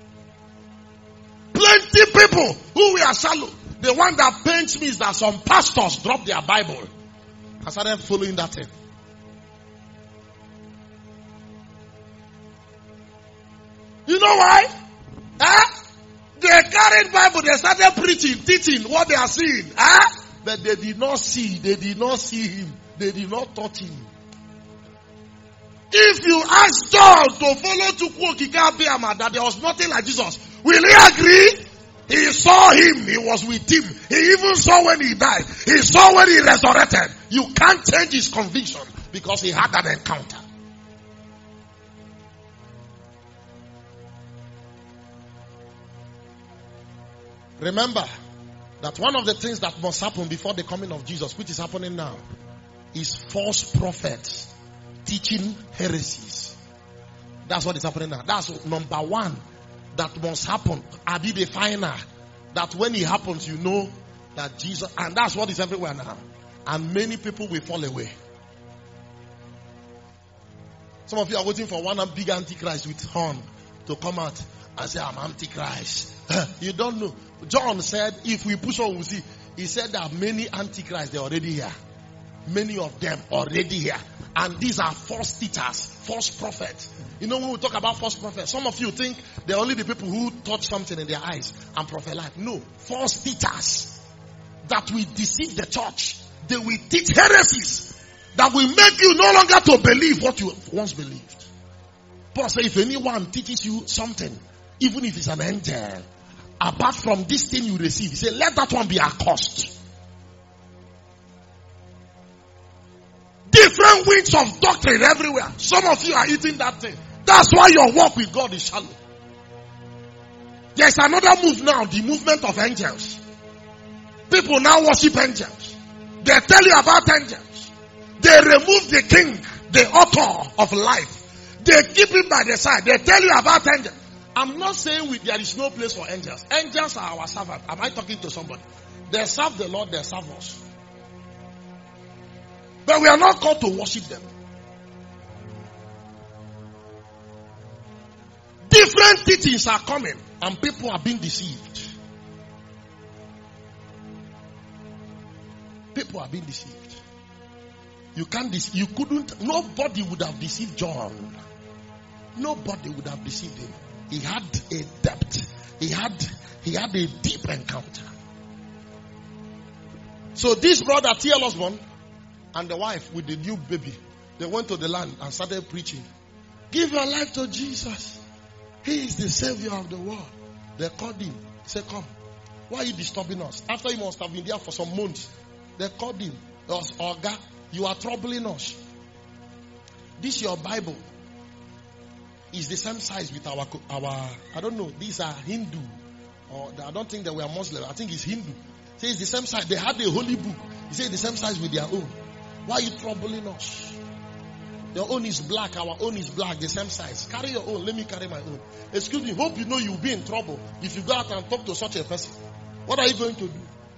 Plenty people who were shallow. The one that pains me is that some pastors dropped their Bible. I started following that thing. You know why? They carried Bible, they started preaching, teaching what they are seeing. But they did not see him. They did not touch him. If you ask John to follow Chukwu Okika Abiyama that there was nothing like Jesus, will he agree? He saw him, he was with him. He even saw when he died. He saw when he resurrected. You can't change his conviction because he had an encounter. Remember that one of the things that must happen before the coming of Jesus, which is happening now, is false prophets teaching heresies. That's what is happening now. That's number one that must happen. Abi the final. That when it happens, you know that Jesus, and that's what is everywhere now. And many people will fall away. Some of you are waiting for one big antichrist with horn to come out and say, "I'm antichrist." You don't know. John said, if we push on, we'll see. He said that many antichrists, they're already here. Many of them already here. And these are false teachers, false prophets. You know, when we talk about false prophets, some of you think they're only the people who touch something in their eyes and prophet life. No, false teachers that will deceive the church. They will teach heresies that will make you no longer to believe what you once believed. Paul said, if anyone teaches you something, even if it's an angel, apart from this thing you receive, he said, let that one be accursed. Different winds of doctrine everywhere. Some of you are eating that thing. That's why your walk with God is shallow. There's another move now, the movement of angels. People now worship angels. They tell you about angels. They remove the king, the author of life. They keep him by the side. They tell you about angels. I'm not saying there is no place for angels. Angels are our servants. Am I talking to somebody? They serve the Lord, they serve us. But we are not called to worship them. Different teachings are coming and people are being deceived. People are being deceived. Nobody would have deceived John. Nobody would have deceived him. He had a depth. He had a deep encounter. So this brother T.L. Osborne and the wife with the new baby, they went to the land and started preaching. Give your life to Jesus. He is the Savior of the world. They called him. He said, come. Why are you disturbing us? After he must have been there for some months, they called him. It was, Oga, you are troubling us. This your Bible is the same size with our I don't know, these are Hindu. Or I don't think they were Muslim. I think it's Hindu. Say it's the same size. They had a holy book. He said the same size with their own. Why are you troubling us? Your own is black, our own is black, the same size. Carry your own, let me carry my own. Excuse me, hope you know you'll be in trouble if you go out and talk to such a person. What are you going to do?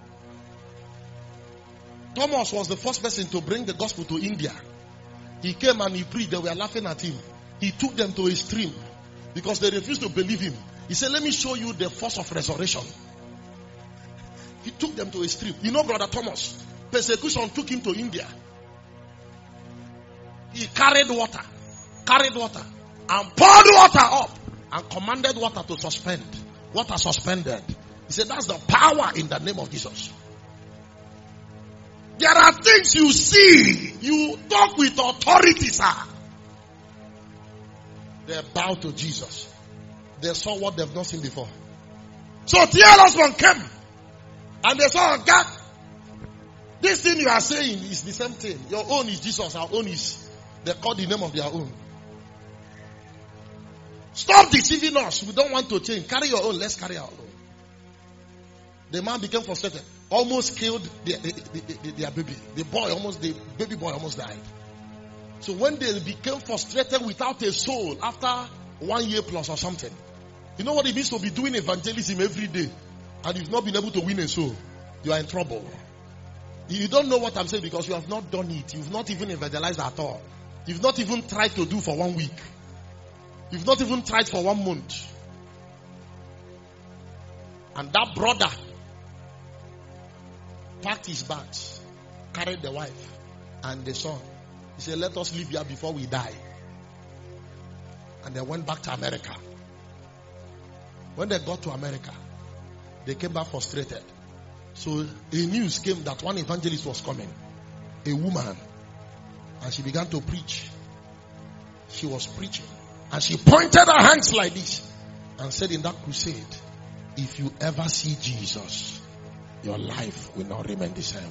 Thomas was the first person to bring the gospel to India. He came and he preached, they were laughing at him. He took them to a stream because they refused to believe him. He said, let me show you the force of resurrection. He took them to a stream. You know, Brother Thomas, persecution took him to India. He carried water, and poured water up, and commanded water to suspend. Water suspended. He said, that's the power in the name of Jesus. There are things you see, you talk with authority, sir. They bow to Jesus. they saw what they've not seen before. So T.L. Osborn came and they saw, God, this thing you are saying is the same thing. Your own is Jesus, our own is, they call the name of their own. Stop deceiving us. We don't want to change. Carry your own. Let's carry our own. The man became frustrated. Almost killed their baby. The baby boy almost died. So when they became frustrated without a soul after 1 year plus or something, you know what it means to be doing evangelism every day and you've not been able to win a soul? You are in trouble. You don't know what I'm saying because you have not done it. You've not even evangelized at all. You've not even tried to do for 1 week. You've not even tried for 1 month. And that brother packed his bags, carried the wife and the son. He said, let us live here before we die. And they went back to America. When they got to America, they came back frustrated. So a news came that one evangelist was coming, a woman, and she began to preach. She was preaching, and she pointed her hands like this and said in that crusade, if you ever see Jesus, your life will not remain the same.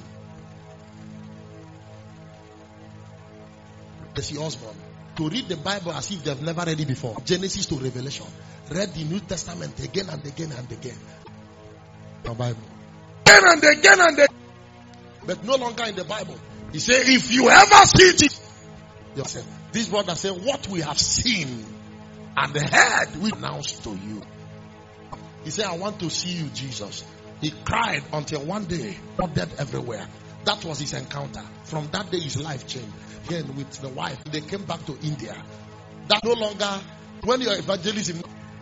Jesse Osborn, to read the Bible as if they've never read it before, Genesis to Revelation, read the New Testament again and again and again. The Bible. Again and again and again. But no longer in the Bible. He said, if you ever see Jesus, this brother said, what we have seen and heard, we announce to you. He said, I want to see you, Jesus. He cried until one day, not dead everywhere. That was his encounter. From that day, his life changed. Again, with the wife, they came back to India. That no longer, when you are evangelism,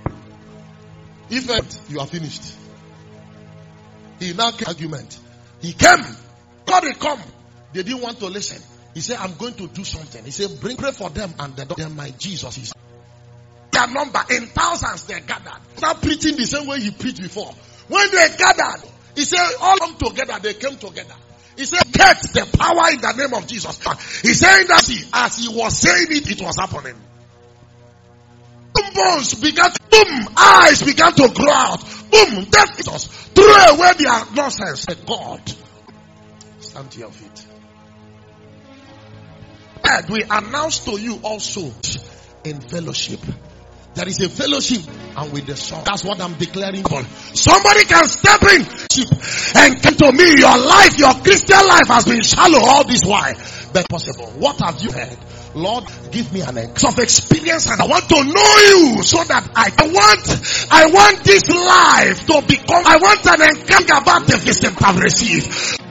if you are finished. He now came argument. He came. God will come. They didn't want to listen. He said, I'm going to do something. He said, pray for them and then my Jesus is. Their number in thousands they gathered. Start preaching the same way he preached before. When they gathered, he said, all come together, they came together. He said, get the power in the name of Jesus. He said that as he was saying it, it was happening. Bones began to, boom, eyes began to grow out. Boom, death Jesus threw away their nonsense. God, stand to your feet. And we announce to you also in fellowship. There is a fellowship and with the Son. That's what I'm declaring for. Somebody can step in and come to me. Your life, your Christian life has been shallow all this while. But possible. What have you heard? Lord, give me an experience and I want to know you so that I want this life to become, I want an encounter about the vision I've received.